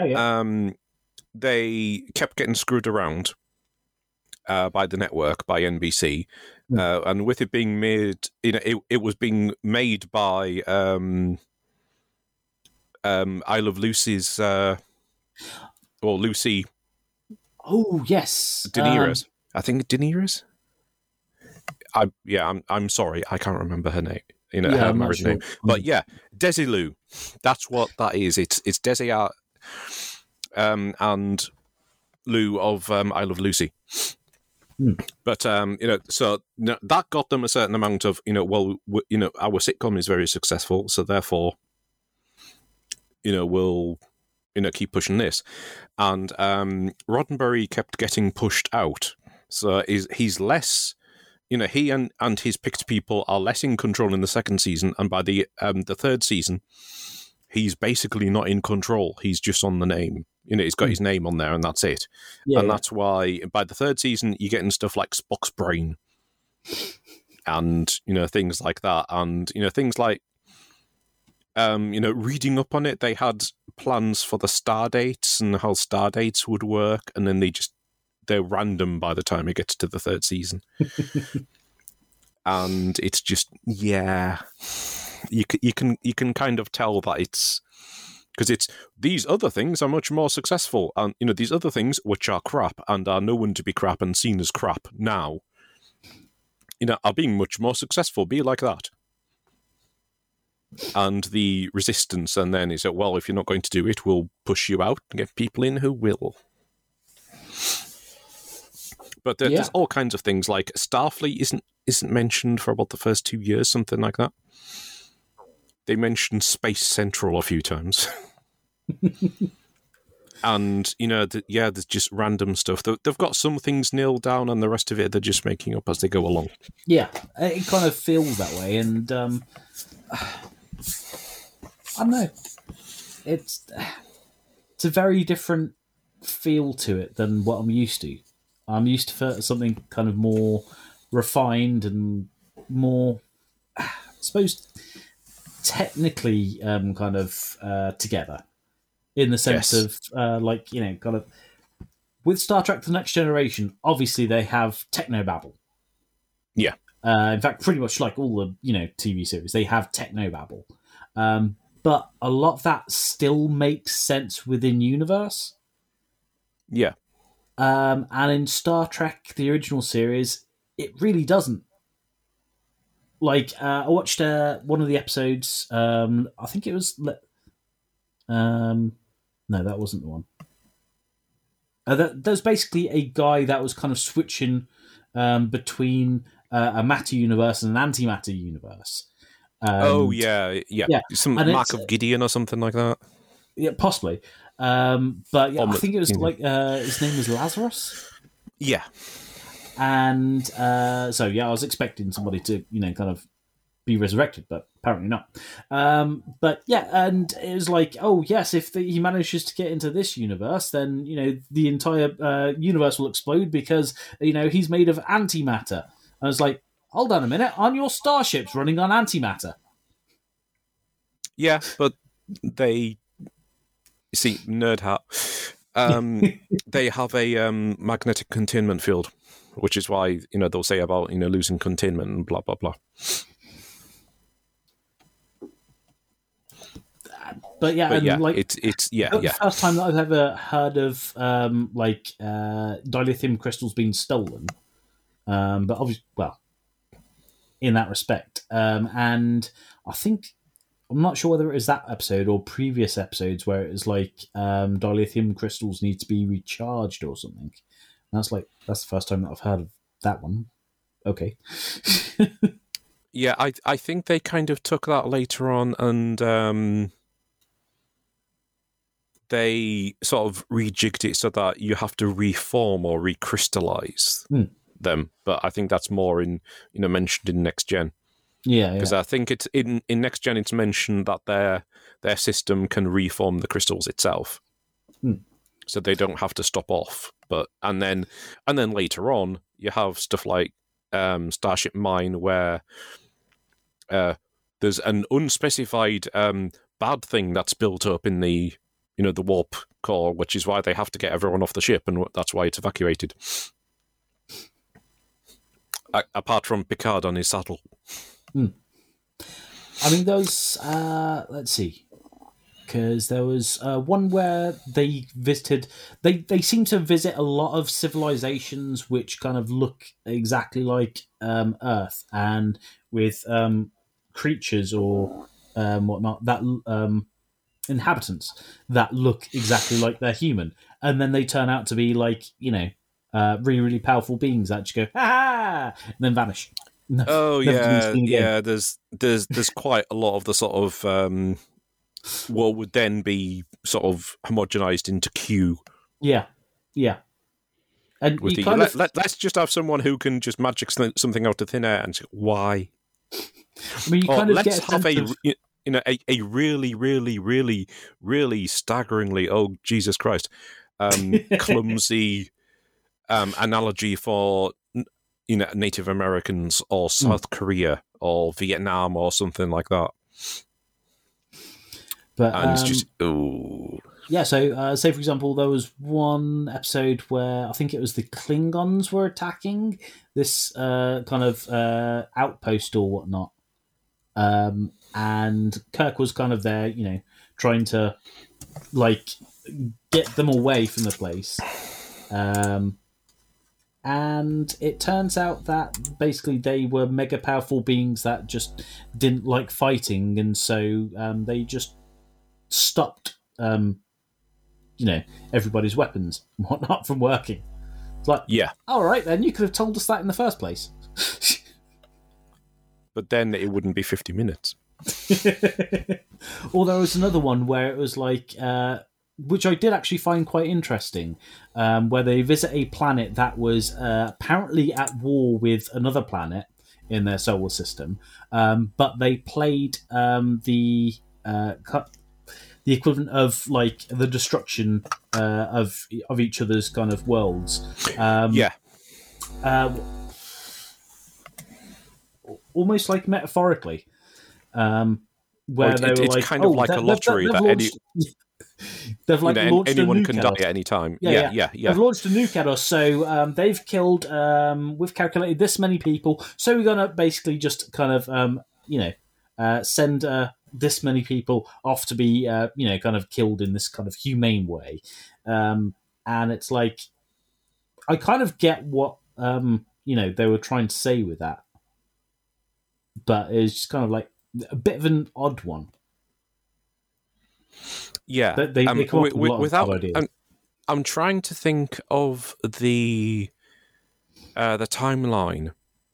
They kept getting screwed around by the network, by NBC, and with it being made, it was being made by I Love Lucy's or Lucy. Oh yes, Daenerys. I think Daenerys. I'm sorry, I can't remember her name. Her married name. But yeah, Desilu. That's what that is. It's Desi and Lou of I Love Lucy. But so that got them a certain amount of our sitcom is very successful, so therefore we'll keep pushing this. And Roddenberry kept getting pushed out. So he's less, he and his picked people are less in control in the second season, and by the third season, he's basically not in control. He's just on the name. He's got his name on there, and that's it. That's why by the third season, you're getting stuff like Spock's brain, and things like that, and things like reading up on it. They had plans for the star dates and how star dates would work, and then they're random by the time it gets to the third season. And it's just, you can kind of tell that it's because it's these other things are much more successful, and these other things which are crap and are known to be crap and seen as crap now, are being much more successful. Be like that. And the resistance, and then is that, well, if you're not going to do it, we'll push you out and get people in who will. But there's all kinds of things, like Starfleet isn't mentioned for about the first 2 years, something like that. They mentioned Space Central a few times. And, there's just random stuff. They've got some things nailed down, and the rest of it they're just making up as they go along. Yeah, it kind of feels that way, and I don't know. It's a very different feel to it than what I'm used to. I'm used to something kind of more refined and more, I suppose, technically kind of together, in the sense of kind of with Star Trek: The Next Generation. Obviously, they have technobabble. Yeah. In fact, pretty much like all the TV series, they have technobabble. But a lot of that still makes sense within universe. Yeah. And in Star Trek, the original series, it really doesn't. Like, I watched one of the episodes. I think it was. No, that wasn't the one. There's basically a guy that was kind of switching between a matter universe and an antimatter universe. Some Mark of Gideon or something like that. Yeah, possibly. But yeah, I think it was like his name was Lazarus. Yeah. And so yeah, I was expecting somebody to kind of be resurrected, but apparently not. But yeah, and it was like, oh yes, if he manages to get into this universe, then the entire universe will explode because he's made of antimatter. I was like, hold on a minute, aren't your starships running on antimatter? Yeah, but they see nerd hat. They have a magnetic containment field, which is why they'll say about losing containment and blah blah blah. But yeah, like it's the first time that I've ever heard of dilithium crystals being stolen. But obviously, well, in that respect, and I think I'm not sure whether it was that episode or previous episodes where it was like dilithium crystals need to be recharged or something. And that's the first time that I've heard of that one. Okay. Yeah, I think they kind of took that later on and they sort of rejigged it so that you have to reform or recrystallize them. But I think that's more in mentioned in Next Gen. Yeah, because I think it's in Next Gen it's mentioned that their system can reform the crystals itself, so they don't have to stop off. But and then later on you have stuff like Starship Mine where there's an unspecified bad thing that's built up in the the warp core, which is why they have to get everyone off the ship, and that's why it's evacuated. Apart from Picard on his saddle. I mean, those. Let's see, because there was one where they visited. They seem to visit a lot of civilizations which kind of look exactly like Earth, and with creatures or whatnot that inhabitants that look exactly like they're human, and then they turn out to be like really really powerful beings that just go ha and then vanish. Oh yeah. There's quite a lot of the sort of what would then be sort of homogenized into Q. Yeah. And with let's just have someone who can just magic something out of thin air and say, why? I mean, let's have a really, really, really, really staggeringly, oh Jesus Christ, clumsy analogy for Native Americans or South Korea or Vietnam or something like that. But and it's just yeah. So say for example, there was one episode where I think it was the Klingons were attacking this kind of outpost or whatnot. And Kirk was kind of there, trying to get them away from the place. And it turns out that basically they were mega powerful beings that just didn't like fighting, and so they just stopped, everybody's weapons and whatnot from working. It's like, yeah, all right, then you could have told us that in the first place. But then it wouldn't be 50 minutes. Or there was another one where it was like, which I did actually find quite interesting, where they visit a planet that was apparently at war with another planet in their solar system, but they played the equivalent of like the destruction of each other's kind of worlds. Almost like metaphorically, where they were it's kind of like a lottery that they've launched anyone a nuke can at die us. at any time. Yeah. Yeah. They've launched a nuke at us, so they've killed. We've calculated this many people, so we're gonna basically just kind of send this many people off to be kind of killed in this kind of humane way. And it's like, I kind of get what they were trying to say with that, but it's just kind of like a bit of an odd one. Yeah, they come up with a lot of odd ideas. I'm trying to think of the timeline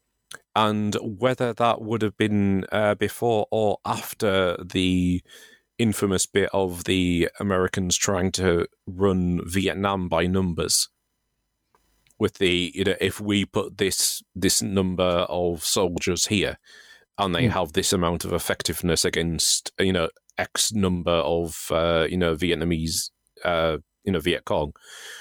and whether that would have been before or after the infamous bit of the Americans trying to run Vietnam by numbers. With the, if we put this number of soldiers here, and they have this amount of effectiveness against, X number of, Vietnamese, Viet Cong,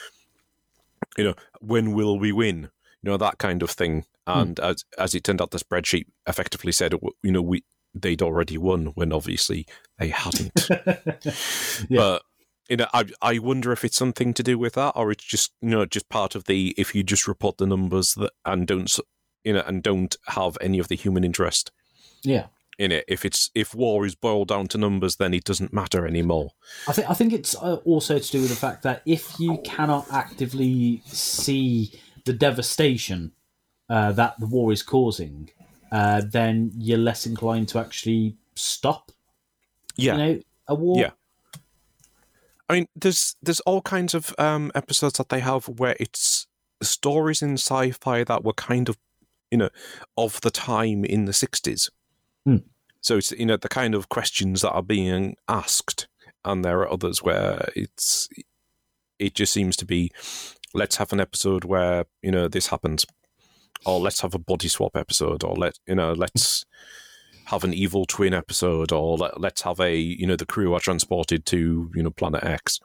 when will we win? That kind of thing. And as it turned out, the spreadsheet effectively said, they'd already won when obviously they hadn't. But I wonder if it's something to do with that, or it's just just part of the, if you just report the numbers and don't have any of the human interest in it. If war is boiled down to numbers, then it doesn't matter anymore. I think it's also to do with the fact that if you cannot actively see the devastation that the war is causing, then you're less inclined to actually stop. A war. Yeah. I mean, there's all kinds of episodes that they have where it's stories in sci-fi that were kind of, of the time in the 60s. So it's, the kind of questions that are being asked. And there are others where it just seems to be, let's have an episode where, this happens. Or let's have a body swap episode, or let's have an evil twin episode, or let's have the crew are transported to planet X.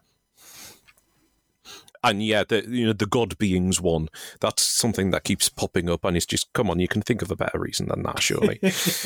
And the God beings one, that's something that keeps popping up, and it's just, come on, you can think of a better reason than that, surely.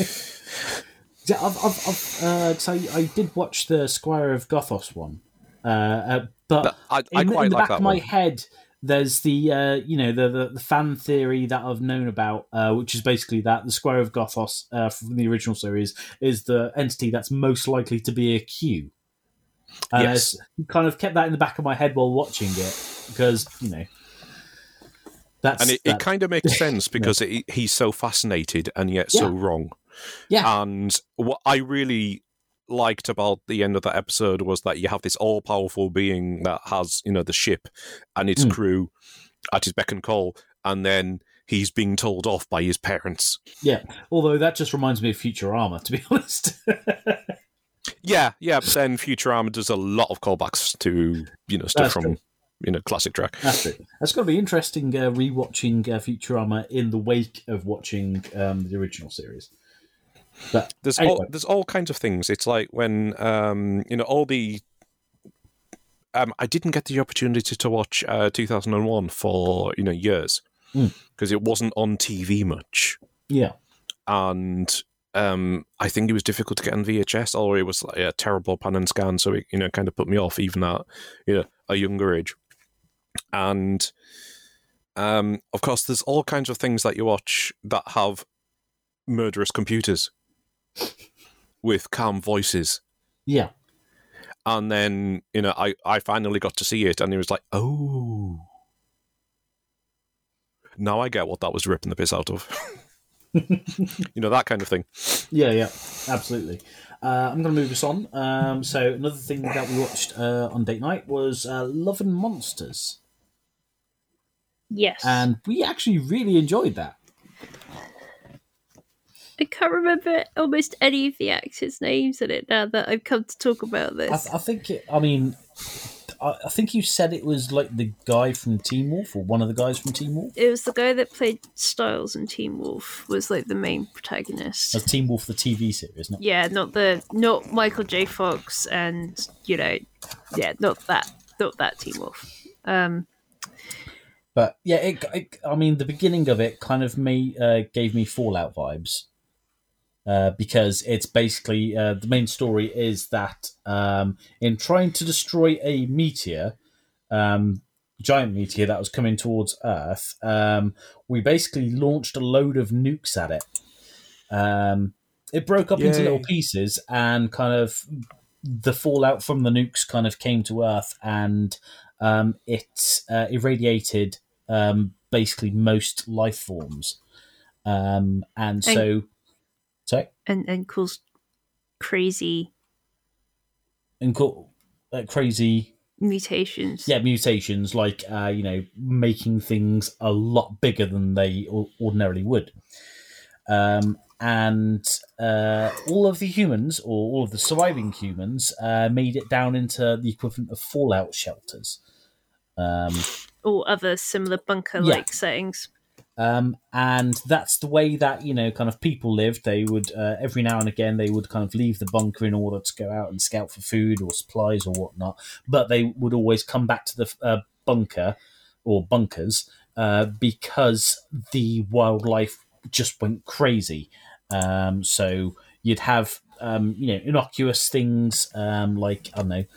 I did watch the Squire of Gothos one, but I in quite the like back that of my one. head, there's the the fan theory that I've known about, which is basically that the Squire of Gothos from the original series is the entity that's most likely to be a Q. Yes. Kind of kept that in the back of my head while watching it, because that's, and it kind of makes sense because he's so fascinated and yet so wrong. Yeah. And what I really liked about the end of that episode was that you have this all-powerful being that has, the ship and its crew at his beck and call, and then he's being told off by his parents. Yeah, although that just reminds me of Futurama, to be honest. Yeah, but then Futurama does a lot of callbacks to, stuff That's from, true. classic Trek. That's it. That's going to be interesting rewatching Futurama in the wake of watching the original series. But there's anyway. there's all kinds of things. It's like when all the I didn't get the opportunity to watch 2001 for years because it wasn't on TV much. Yeah, and I think it was difficult to get on VHS, or it was like a terrible pan and scan, so it kind of put me off even at a younger age. And of course, there's all kinds of things that you watch that have murderous computers with calm voices. Yeah. And then, I finally got to see it, and it was like, oh, now I get what that was ripping the piss out of. That kind of thing. Yeah, absolutely. I'm going to move us on. So another thing that we watched on date night was Love and Monsters. Yes. And we actually really enjoyed that. I can't remember almost any of the actors' names in it now that I've come to talk about this. I think I think you said it was like the guy from Teen Wolf, or one of the guys from Teen Wolf. It was the guy that played Styles in Teen Wolf was like the main protagonist. That's Teen Wolf, the TV series, not? Yeah, not Michael J. Fox, and not that Teen Wolf. But yeah, the beginning of it kind of gave me Fallout vibes. Because it's basically the main story is that in trying to destroy a meteor, giant meteor that was coming towards Earth, we basically launched a load of nukes at it. It broke up into little pieces, and kind of the fallout from the nukes kind of came to Earth, and it irradiated basically most life forms, Sorry? And caused crazy crazy mutations. Yeah, mutations, like making things a lot bigger than they ordinarily would. and all of the humans, or all of the surviving humans, made it down into the equivalent of fallout shelters. Or other similar bunker-like settings. And that's the way that, kind of people lived. They would, every now and again, they would kind of leave the bunker in order to go out and scout for food or supplies or whatnot. But they would always come back to the bunker or bunkers because the wildlife just went crazy. So you'd have, innocuous things like, I don't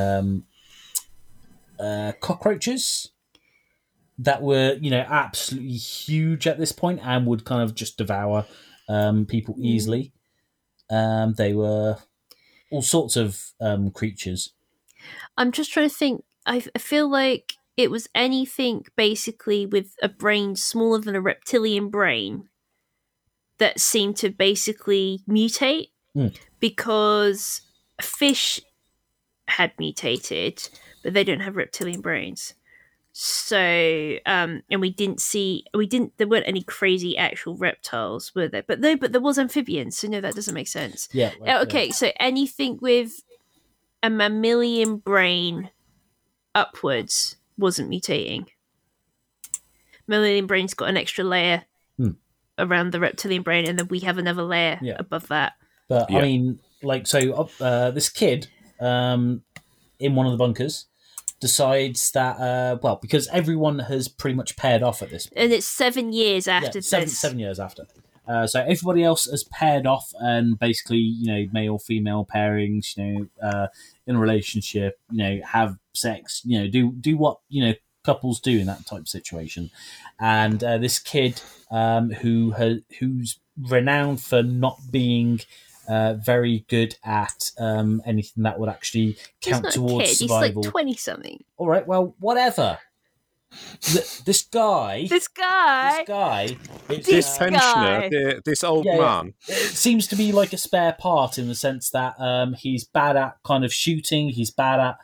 know, cockroaches that were, absolutely huge at this point and would kind of just devour people easily. They were all sorts of creatures. I'm just trying to think. I feel like it was anything basically with a brain smaller than a reptilian brain that seemed to basically mutate, because fish had mutated, but they don't have reptilian brains. So, and there weren't any crazy actual reptiles, were there? But there was amphibians, so no, that doesn't make sense. Yeah. Okay, so anything with a mammalian brain upwards wasn't mutating. Mammalian brain's got an extra layer around the reptilian brain, and then we have another layer above that. But, I mean, this kid in one of the bunkers decides that, because everyone has pretty much paired off at this point. And it's 7 years after this. 7 years after. So everybody else has paired off and basically, male-female pairings, in a relationship, have sex, do what, couples do in that type of situation. And this kid who's renowned for not being very good at anything that would actually count towards survival. He's like 20-something. All right, well, whatever. This guy, this pensioner, this old man. It seems to be like a spare part in the sense that he's bad at kind of shooting. He's bad at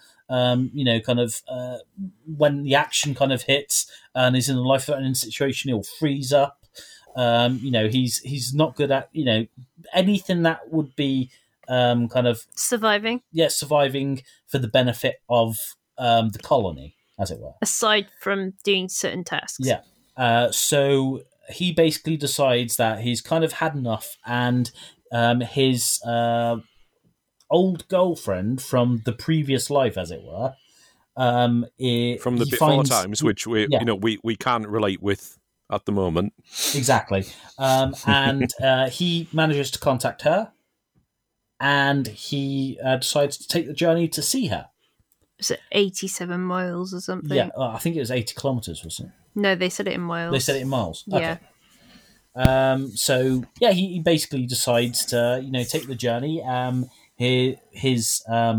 when the action kind of hits and is in a life-threatening situation, he'll freeze up. He's not good at anything that would be kind of surviving. Yeah, surviving for the benefit of the colony, as it were. Aside from doing certain tasks. Yeah. So he basically decides that he's kind of had enough, and his old girlfriend from the previous life, as it were, from the before times, which we can't relate with at the moment. Exactly. And he manages to contact her, and he decides to take the journey to see her. Was it 87 miles or something? Yeah, I think it was 80 kilometres, wasn't it? No, they said it in miles. They said it in miles? Yeah. Okay. He basically decides to, take the journey. His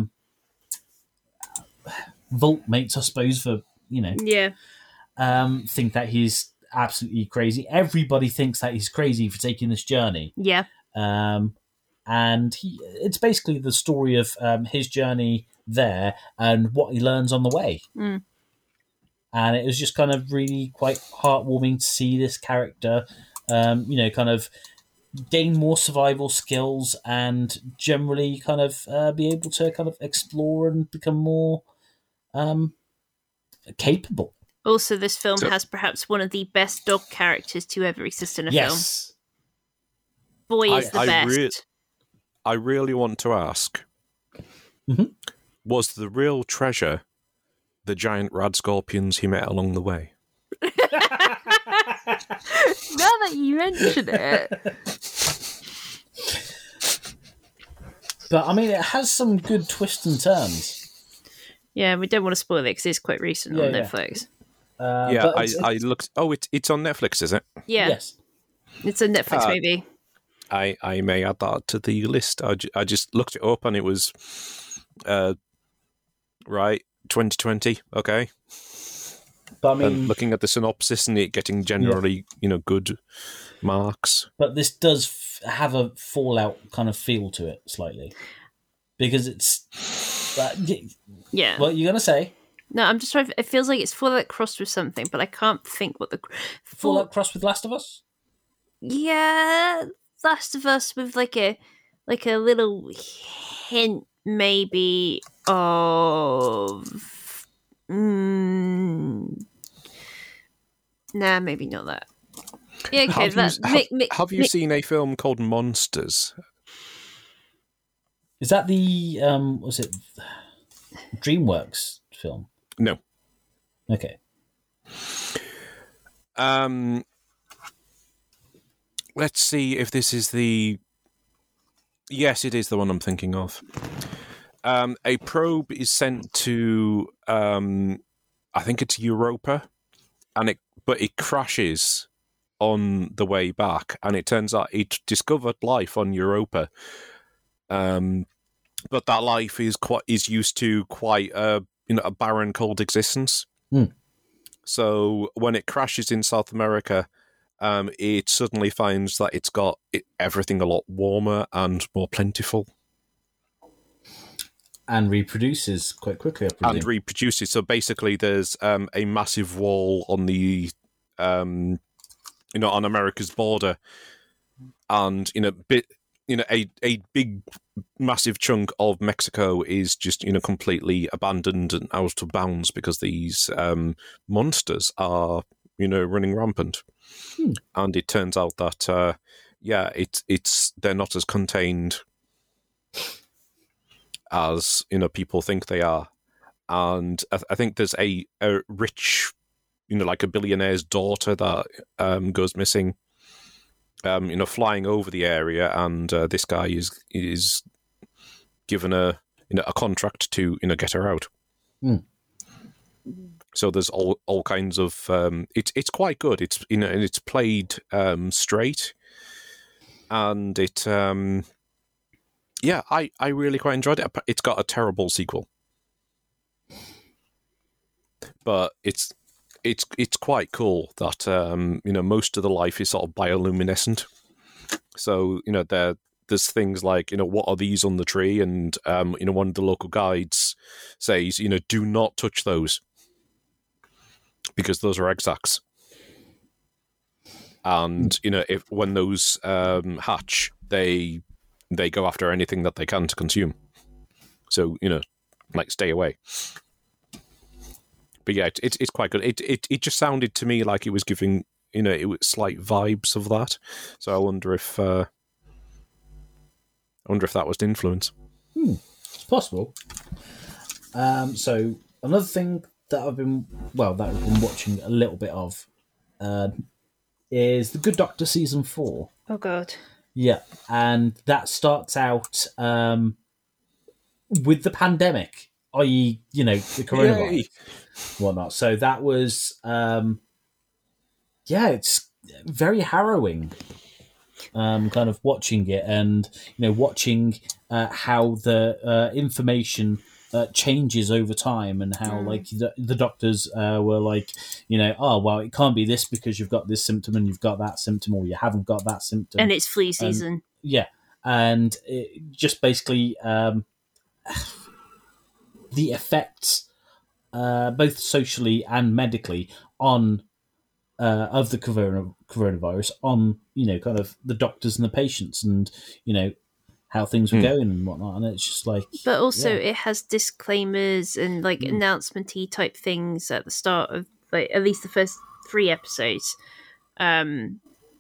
vault mates, I suppose, for, think that he's absolutely crazy. Everybody thinks that he's crazy for taking this journey. Yeah. And it's basically the story of his journey there and what he learns on the way. Mm. And it was just kind of really quite heartwarming to see this character, kind of gain more survival skills and generally kind of be able to kind of explore and become more capable. Also, this film has perhaps one of the best dog characters to ever exist in a film. Boy is the best. I really want to ask, was the real treasure the giant rad scorpions he met along the way? Now that you mention it. But, I mean, it has some good twists and turns. Yeah, we don't want to spoil it because it's quite recent on Netflix. I looked... Oh, it's on Netflix, is it? Yeah. Yes. It's a Netflix movie. I may add that to the list. I just looked it up and it was... 2020, okay. But I mean, and looking at the synopsis and it getting generally, good marks. But this does have a Fallout kind of feel to it slightly, because it's. Yeah. What are you gonna say? No, I'm just trying. It feels like it's Fallout crossed with something, but I can't think what the Fallout crossed with Last of Us. Yeah, Last of Us with like a little hint maybe of nah, maybe not that. Yeah, okay. Have you seen a film called Monsters? Is that the was it DreamWorks film? No. Okay. Let's see if this is the... Yes, it is the one I'm thinking of. A probe is sent to, I think it's Europa, but it crashes on the way back, and it turns out it discovered life on Europa. But that life is used to quite a barren, cold existence. So when it crashes in South America, it suddenly finds that it's got everything a lot warmer and more plentiful. And reproduces quite quickly, I presume. So basically there's a massive wall on the, on America's border. And, a big, massive chunk of Mexico is just, completely abandoned and out of bounds because these monsters are, running rampant. And it turns out that, they're not as contained as people think they are. And I think there's a rich, like a billionaire's daughter that goes missing, flying over the area, and this guy is given a contract to get her out. So there's all kinds of it's quite good. It's and it's played straight, and it I really quite enjoyed it. It's got a terrible sequel, but it's quite cool that most of the life is sort of bioluminescent. So there's things like what are these on the tree, and one of the local guides says do not touch those because those are egg sacs, and if when those hatch, they go after anything that they can to consume. So like stay away. But yeah, it's quite good. It just sounded to me like it was giving it was slight vibes of that. So I wonder if that was the influence. It's possible. So another thing that I've been watching a little bit of is The Good Doctor season 4. Oh God. Yeah, and that starts out with the pandemic, i.e., the coronavirus. Yay. Whatnot. So that was, it's very harrowing. Kind of watching it, and watching how the information changes over time, and how like the doctors were like, oh well, it can't be this because you've got this symptom and you've got that symptom, or you haven't got that symptom, and it's flea season. And it just basically the effects, both socially and medically, on of the coronavirus on kind of the doctors and the patients, and how things were going and whatnot. And it's just like, but also it has disclaimers and like announcement-y type things at the start of like at least the first 3 episodes, and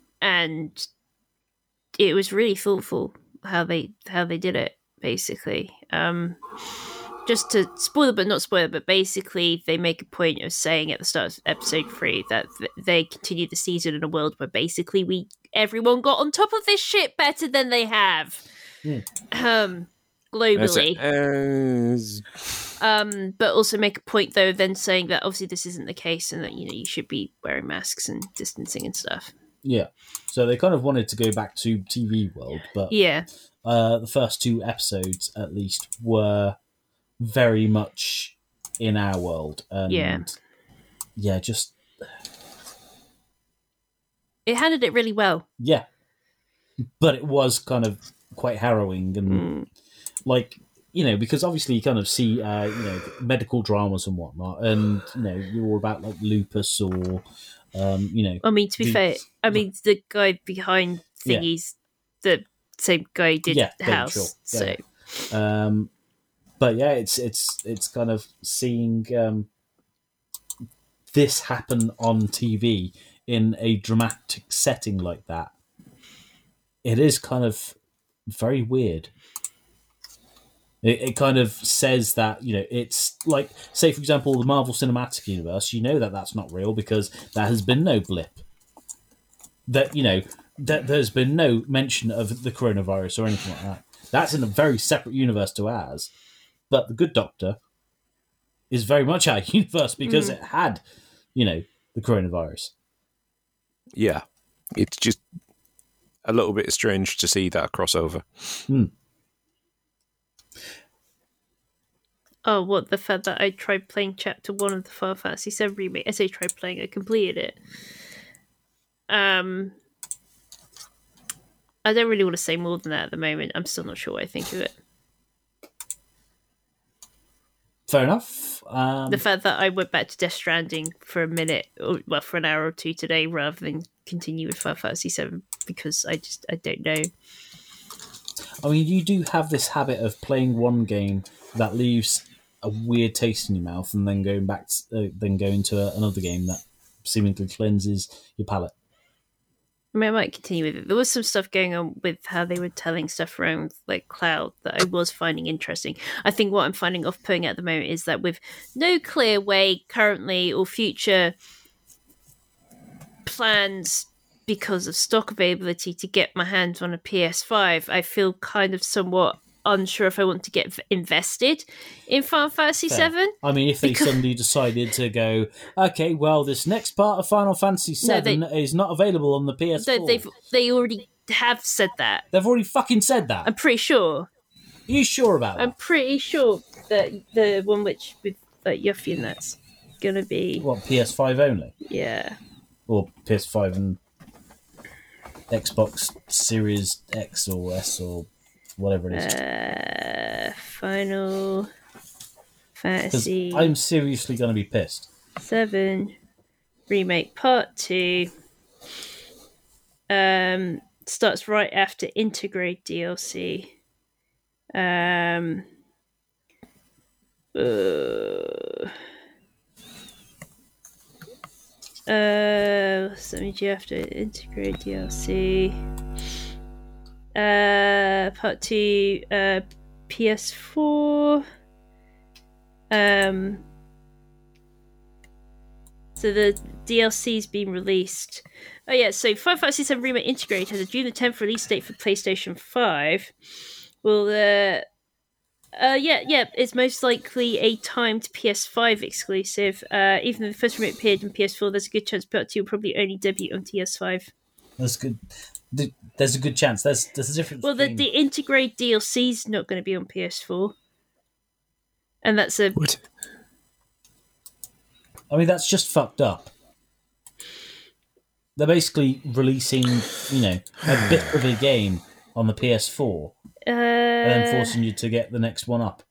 it was really thoughtful how they did it, basically. Just to spoil but not spoil, but basically they make a point of saying at the start of episode 3 that they continue the season in a world where basically everyone got on top of this shit better than they have. Globally. But also make a point though then saying that obviously this isn't the case, and that you should be wearing masks and distancing and stuff. Yeah. So they kind of wanted to go back to TV world, but the first 2 episodes at least were very much in our world, and just it handled it really well. Yeah, but it was kind of quite harrowing, and like because obviously you kind of see medical dramas and whatnot, and you're all about like lupus or I mean, to be fair, I mean the guy behind thingies. the same guy who did Yeah, House. David Shaw. So Yeah. But yeah, it's kind of seeing this happen on TV in a dramatic setting like that. It is kind of very weird. It kind of says that, it's like, say, for example, the Marvel Cinematic Universe, that that's not real because there has been no blip. That, that there's been no mention of the coronavirus or anything like that. That's in a very separate universe to ours. But the Good Doctor is very much our universe because it had, the coronavirus. Yeah. It's just a little bit strange to see that crossover. Oh, what, the fact that I tried playing Chapter 1 of the Final Fantasy VII Remake. I say tried playing, I completed it. I don't really want to say more than that at the moment. I'm still not sure what I think of it. Fair enough. The fact that I went back to Death Stranding for a minute, for an hour or two today, rather than continue with Final Fantasy VII, because I don't know. I mean, you do have this habit of playing one game that leaves a weird taste in your mouth, and then going back, then going to another game that seemingly cleanses your palate. I mean, I might continue with it. There was some stuff going on with how they were telling stuff around like Cloud that I was finding interesting. I think what I'm finding off-putting at the moment is that with no clear way currently or future plans because of stock availability to get my hands on a PS5, I feel kind of somewhat unsure if I want to get invested in Final Fantasy VII. I mean, if they suddenly decided to go, okay, well, this next part of Final Fantasy VII is not available on the PS4. They already have said that. They've already fucking said that. I'm pretty sure. Are you sure about that? I'm pretty sure that the one with Yuffie and that's gonna be what, PS5 only? Yeah. Or PS5 and Xbox Series X or S or whatever it is. Final Fantasy. I'm seriously going to be pissed. 7 Remake Part 2 starts right after Integrate DLC. So you have to integrate DLC. Part 2, PS4. So the DLC's been released. Oh yeah, so Final Fantasy VII Remake Integrate has a June the 10th release date for PlayStation 5. Well, it's most likely a timed PS5 exclusive. Even though the first remake appeared in PS4, there's a good chance Part 2 will probably only debut on PS5. That's good. There's a good chance. There's a difference. Well, the Integrate DLC's not going to be on PS4. And that's a... What? I mean, that's just fucked up. They're basically releasing, a bit of a game on the PS4 and then forcing you to get the next one up.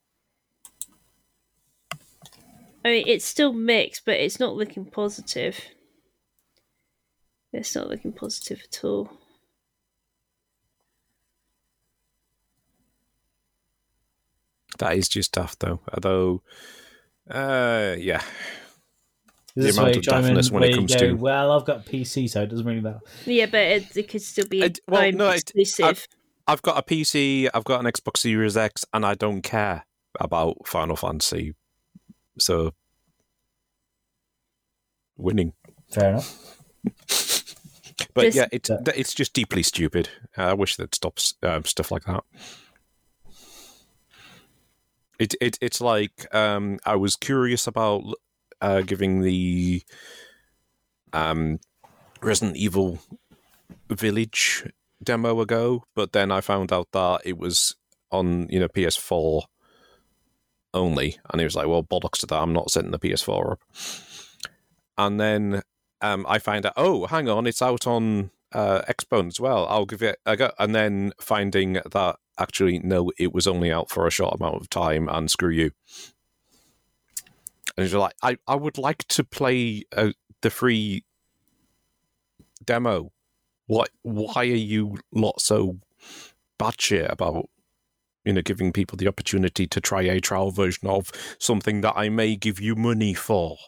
I mean, it's still mixed, but it's not looking positive. It's not looking positive at all. That is just tough, though. Although, yeah. The amount of deafness when it comes to... Well, I've got PC, so it doesn't really matter. Yeah, but it could still be exclusive. I've got a PC, I've got an Xbox Series X, and I don't care about Final Fantasy. So, winning. Fair enough. But yeah, it's just deeply stupid. I wish they'd stop stuff like that. It's like I was curious about giving the Resident Evil Village demo a go, but then I found out that it was on PS4 only, and it was like, well, bollocks to that, I'm not setting the PS4 up. And then I find out, oh, hang on, it's out on Xbone as well, I'll give it a go. And then finding that actually, no, it was only out for a short amount of time, and screw you. And you're like, I would like to play the free demo. Why are you lot so batshit about, giving people the opportunity to try a trial version of something that I may give you money for.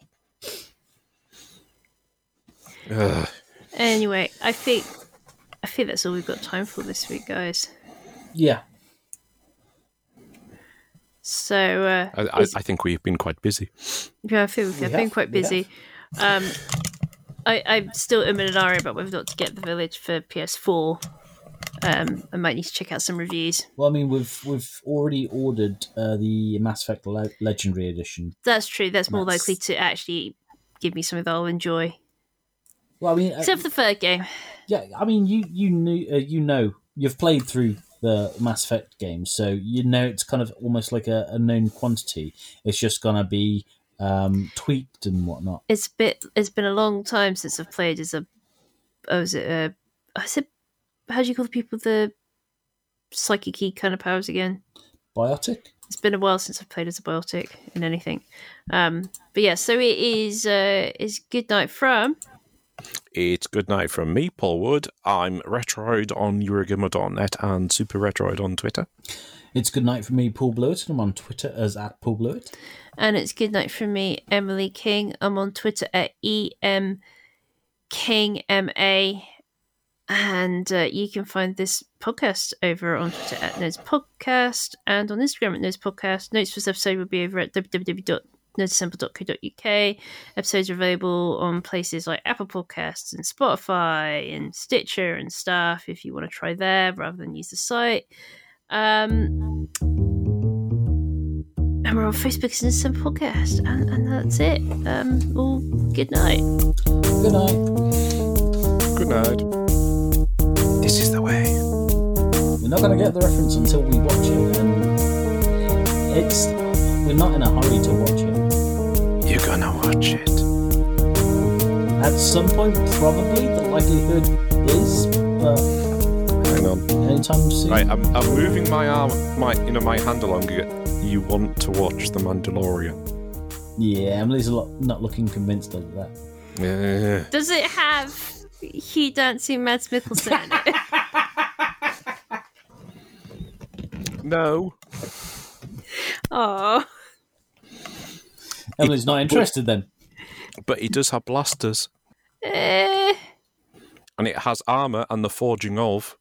Anyway, I think that's all we've got time for this week, guys. Yeah. So I think we've been quite busy. yeah, I feel we've been quite busy. I'm still in an area about whether or not to get The Village for PS4. I might need to check out some reviews. Well, I mean, we've already ordered the Mass Effect Legendary Edition. That's true. That's more likely to actually give me something that I'll enjoy. Well, I mean, except for the third game. Yeah, I mean, you've played through the Mass Effect games, so it's kind of almost like a known quantity. It's just gonna be tweaked and whatnot. It's been a long time since I've played as how do you call the people with the psychic kind of powers again? Biotic? It's been a while since I've played as a biotic in anything. But yeah, so it is good night from. It's good night from me, Paul Wood. I'm Retroid on Eurogamer.net and Super Retroid on Twitter. It's good night from me, Paul Blewett, and I'm on Twitter as @PaulBlewett. And it's good night from me, Emily King. I'm on Twitter at EMKingMA. And you can find this podcast over on Twitter at Nerds Podcast and on Instagram at Nerds Podcast. Notes for this episode will be over at www.nerdsassemble.co.uk. Episodes are available on places like Apple Podcasts and Spotify and Stitcher and stuff if you want to try there rather than use the site. And we're on Facebook as Nerds Assemble Podcast. And that's it. All good night. Good night. Good night. This is the way. We're not going to get the reference until we watch it, and we're not in a hurry to watch it. You're gonna watch it. At some point, probably, the likelihood is, but hang on. Anytime soon. Right, I'm moving my arm, my hand along. You want to watch The Mandalorian? Yeah, Emily's not looking convinced of that. Yeah. Does it have Hugh dancing Mads Mikkelsen in it? No. Oh. Emily's not interested then. But he does have blasters. And it has armour and the forging of.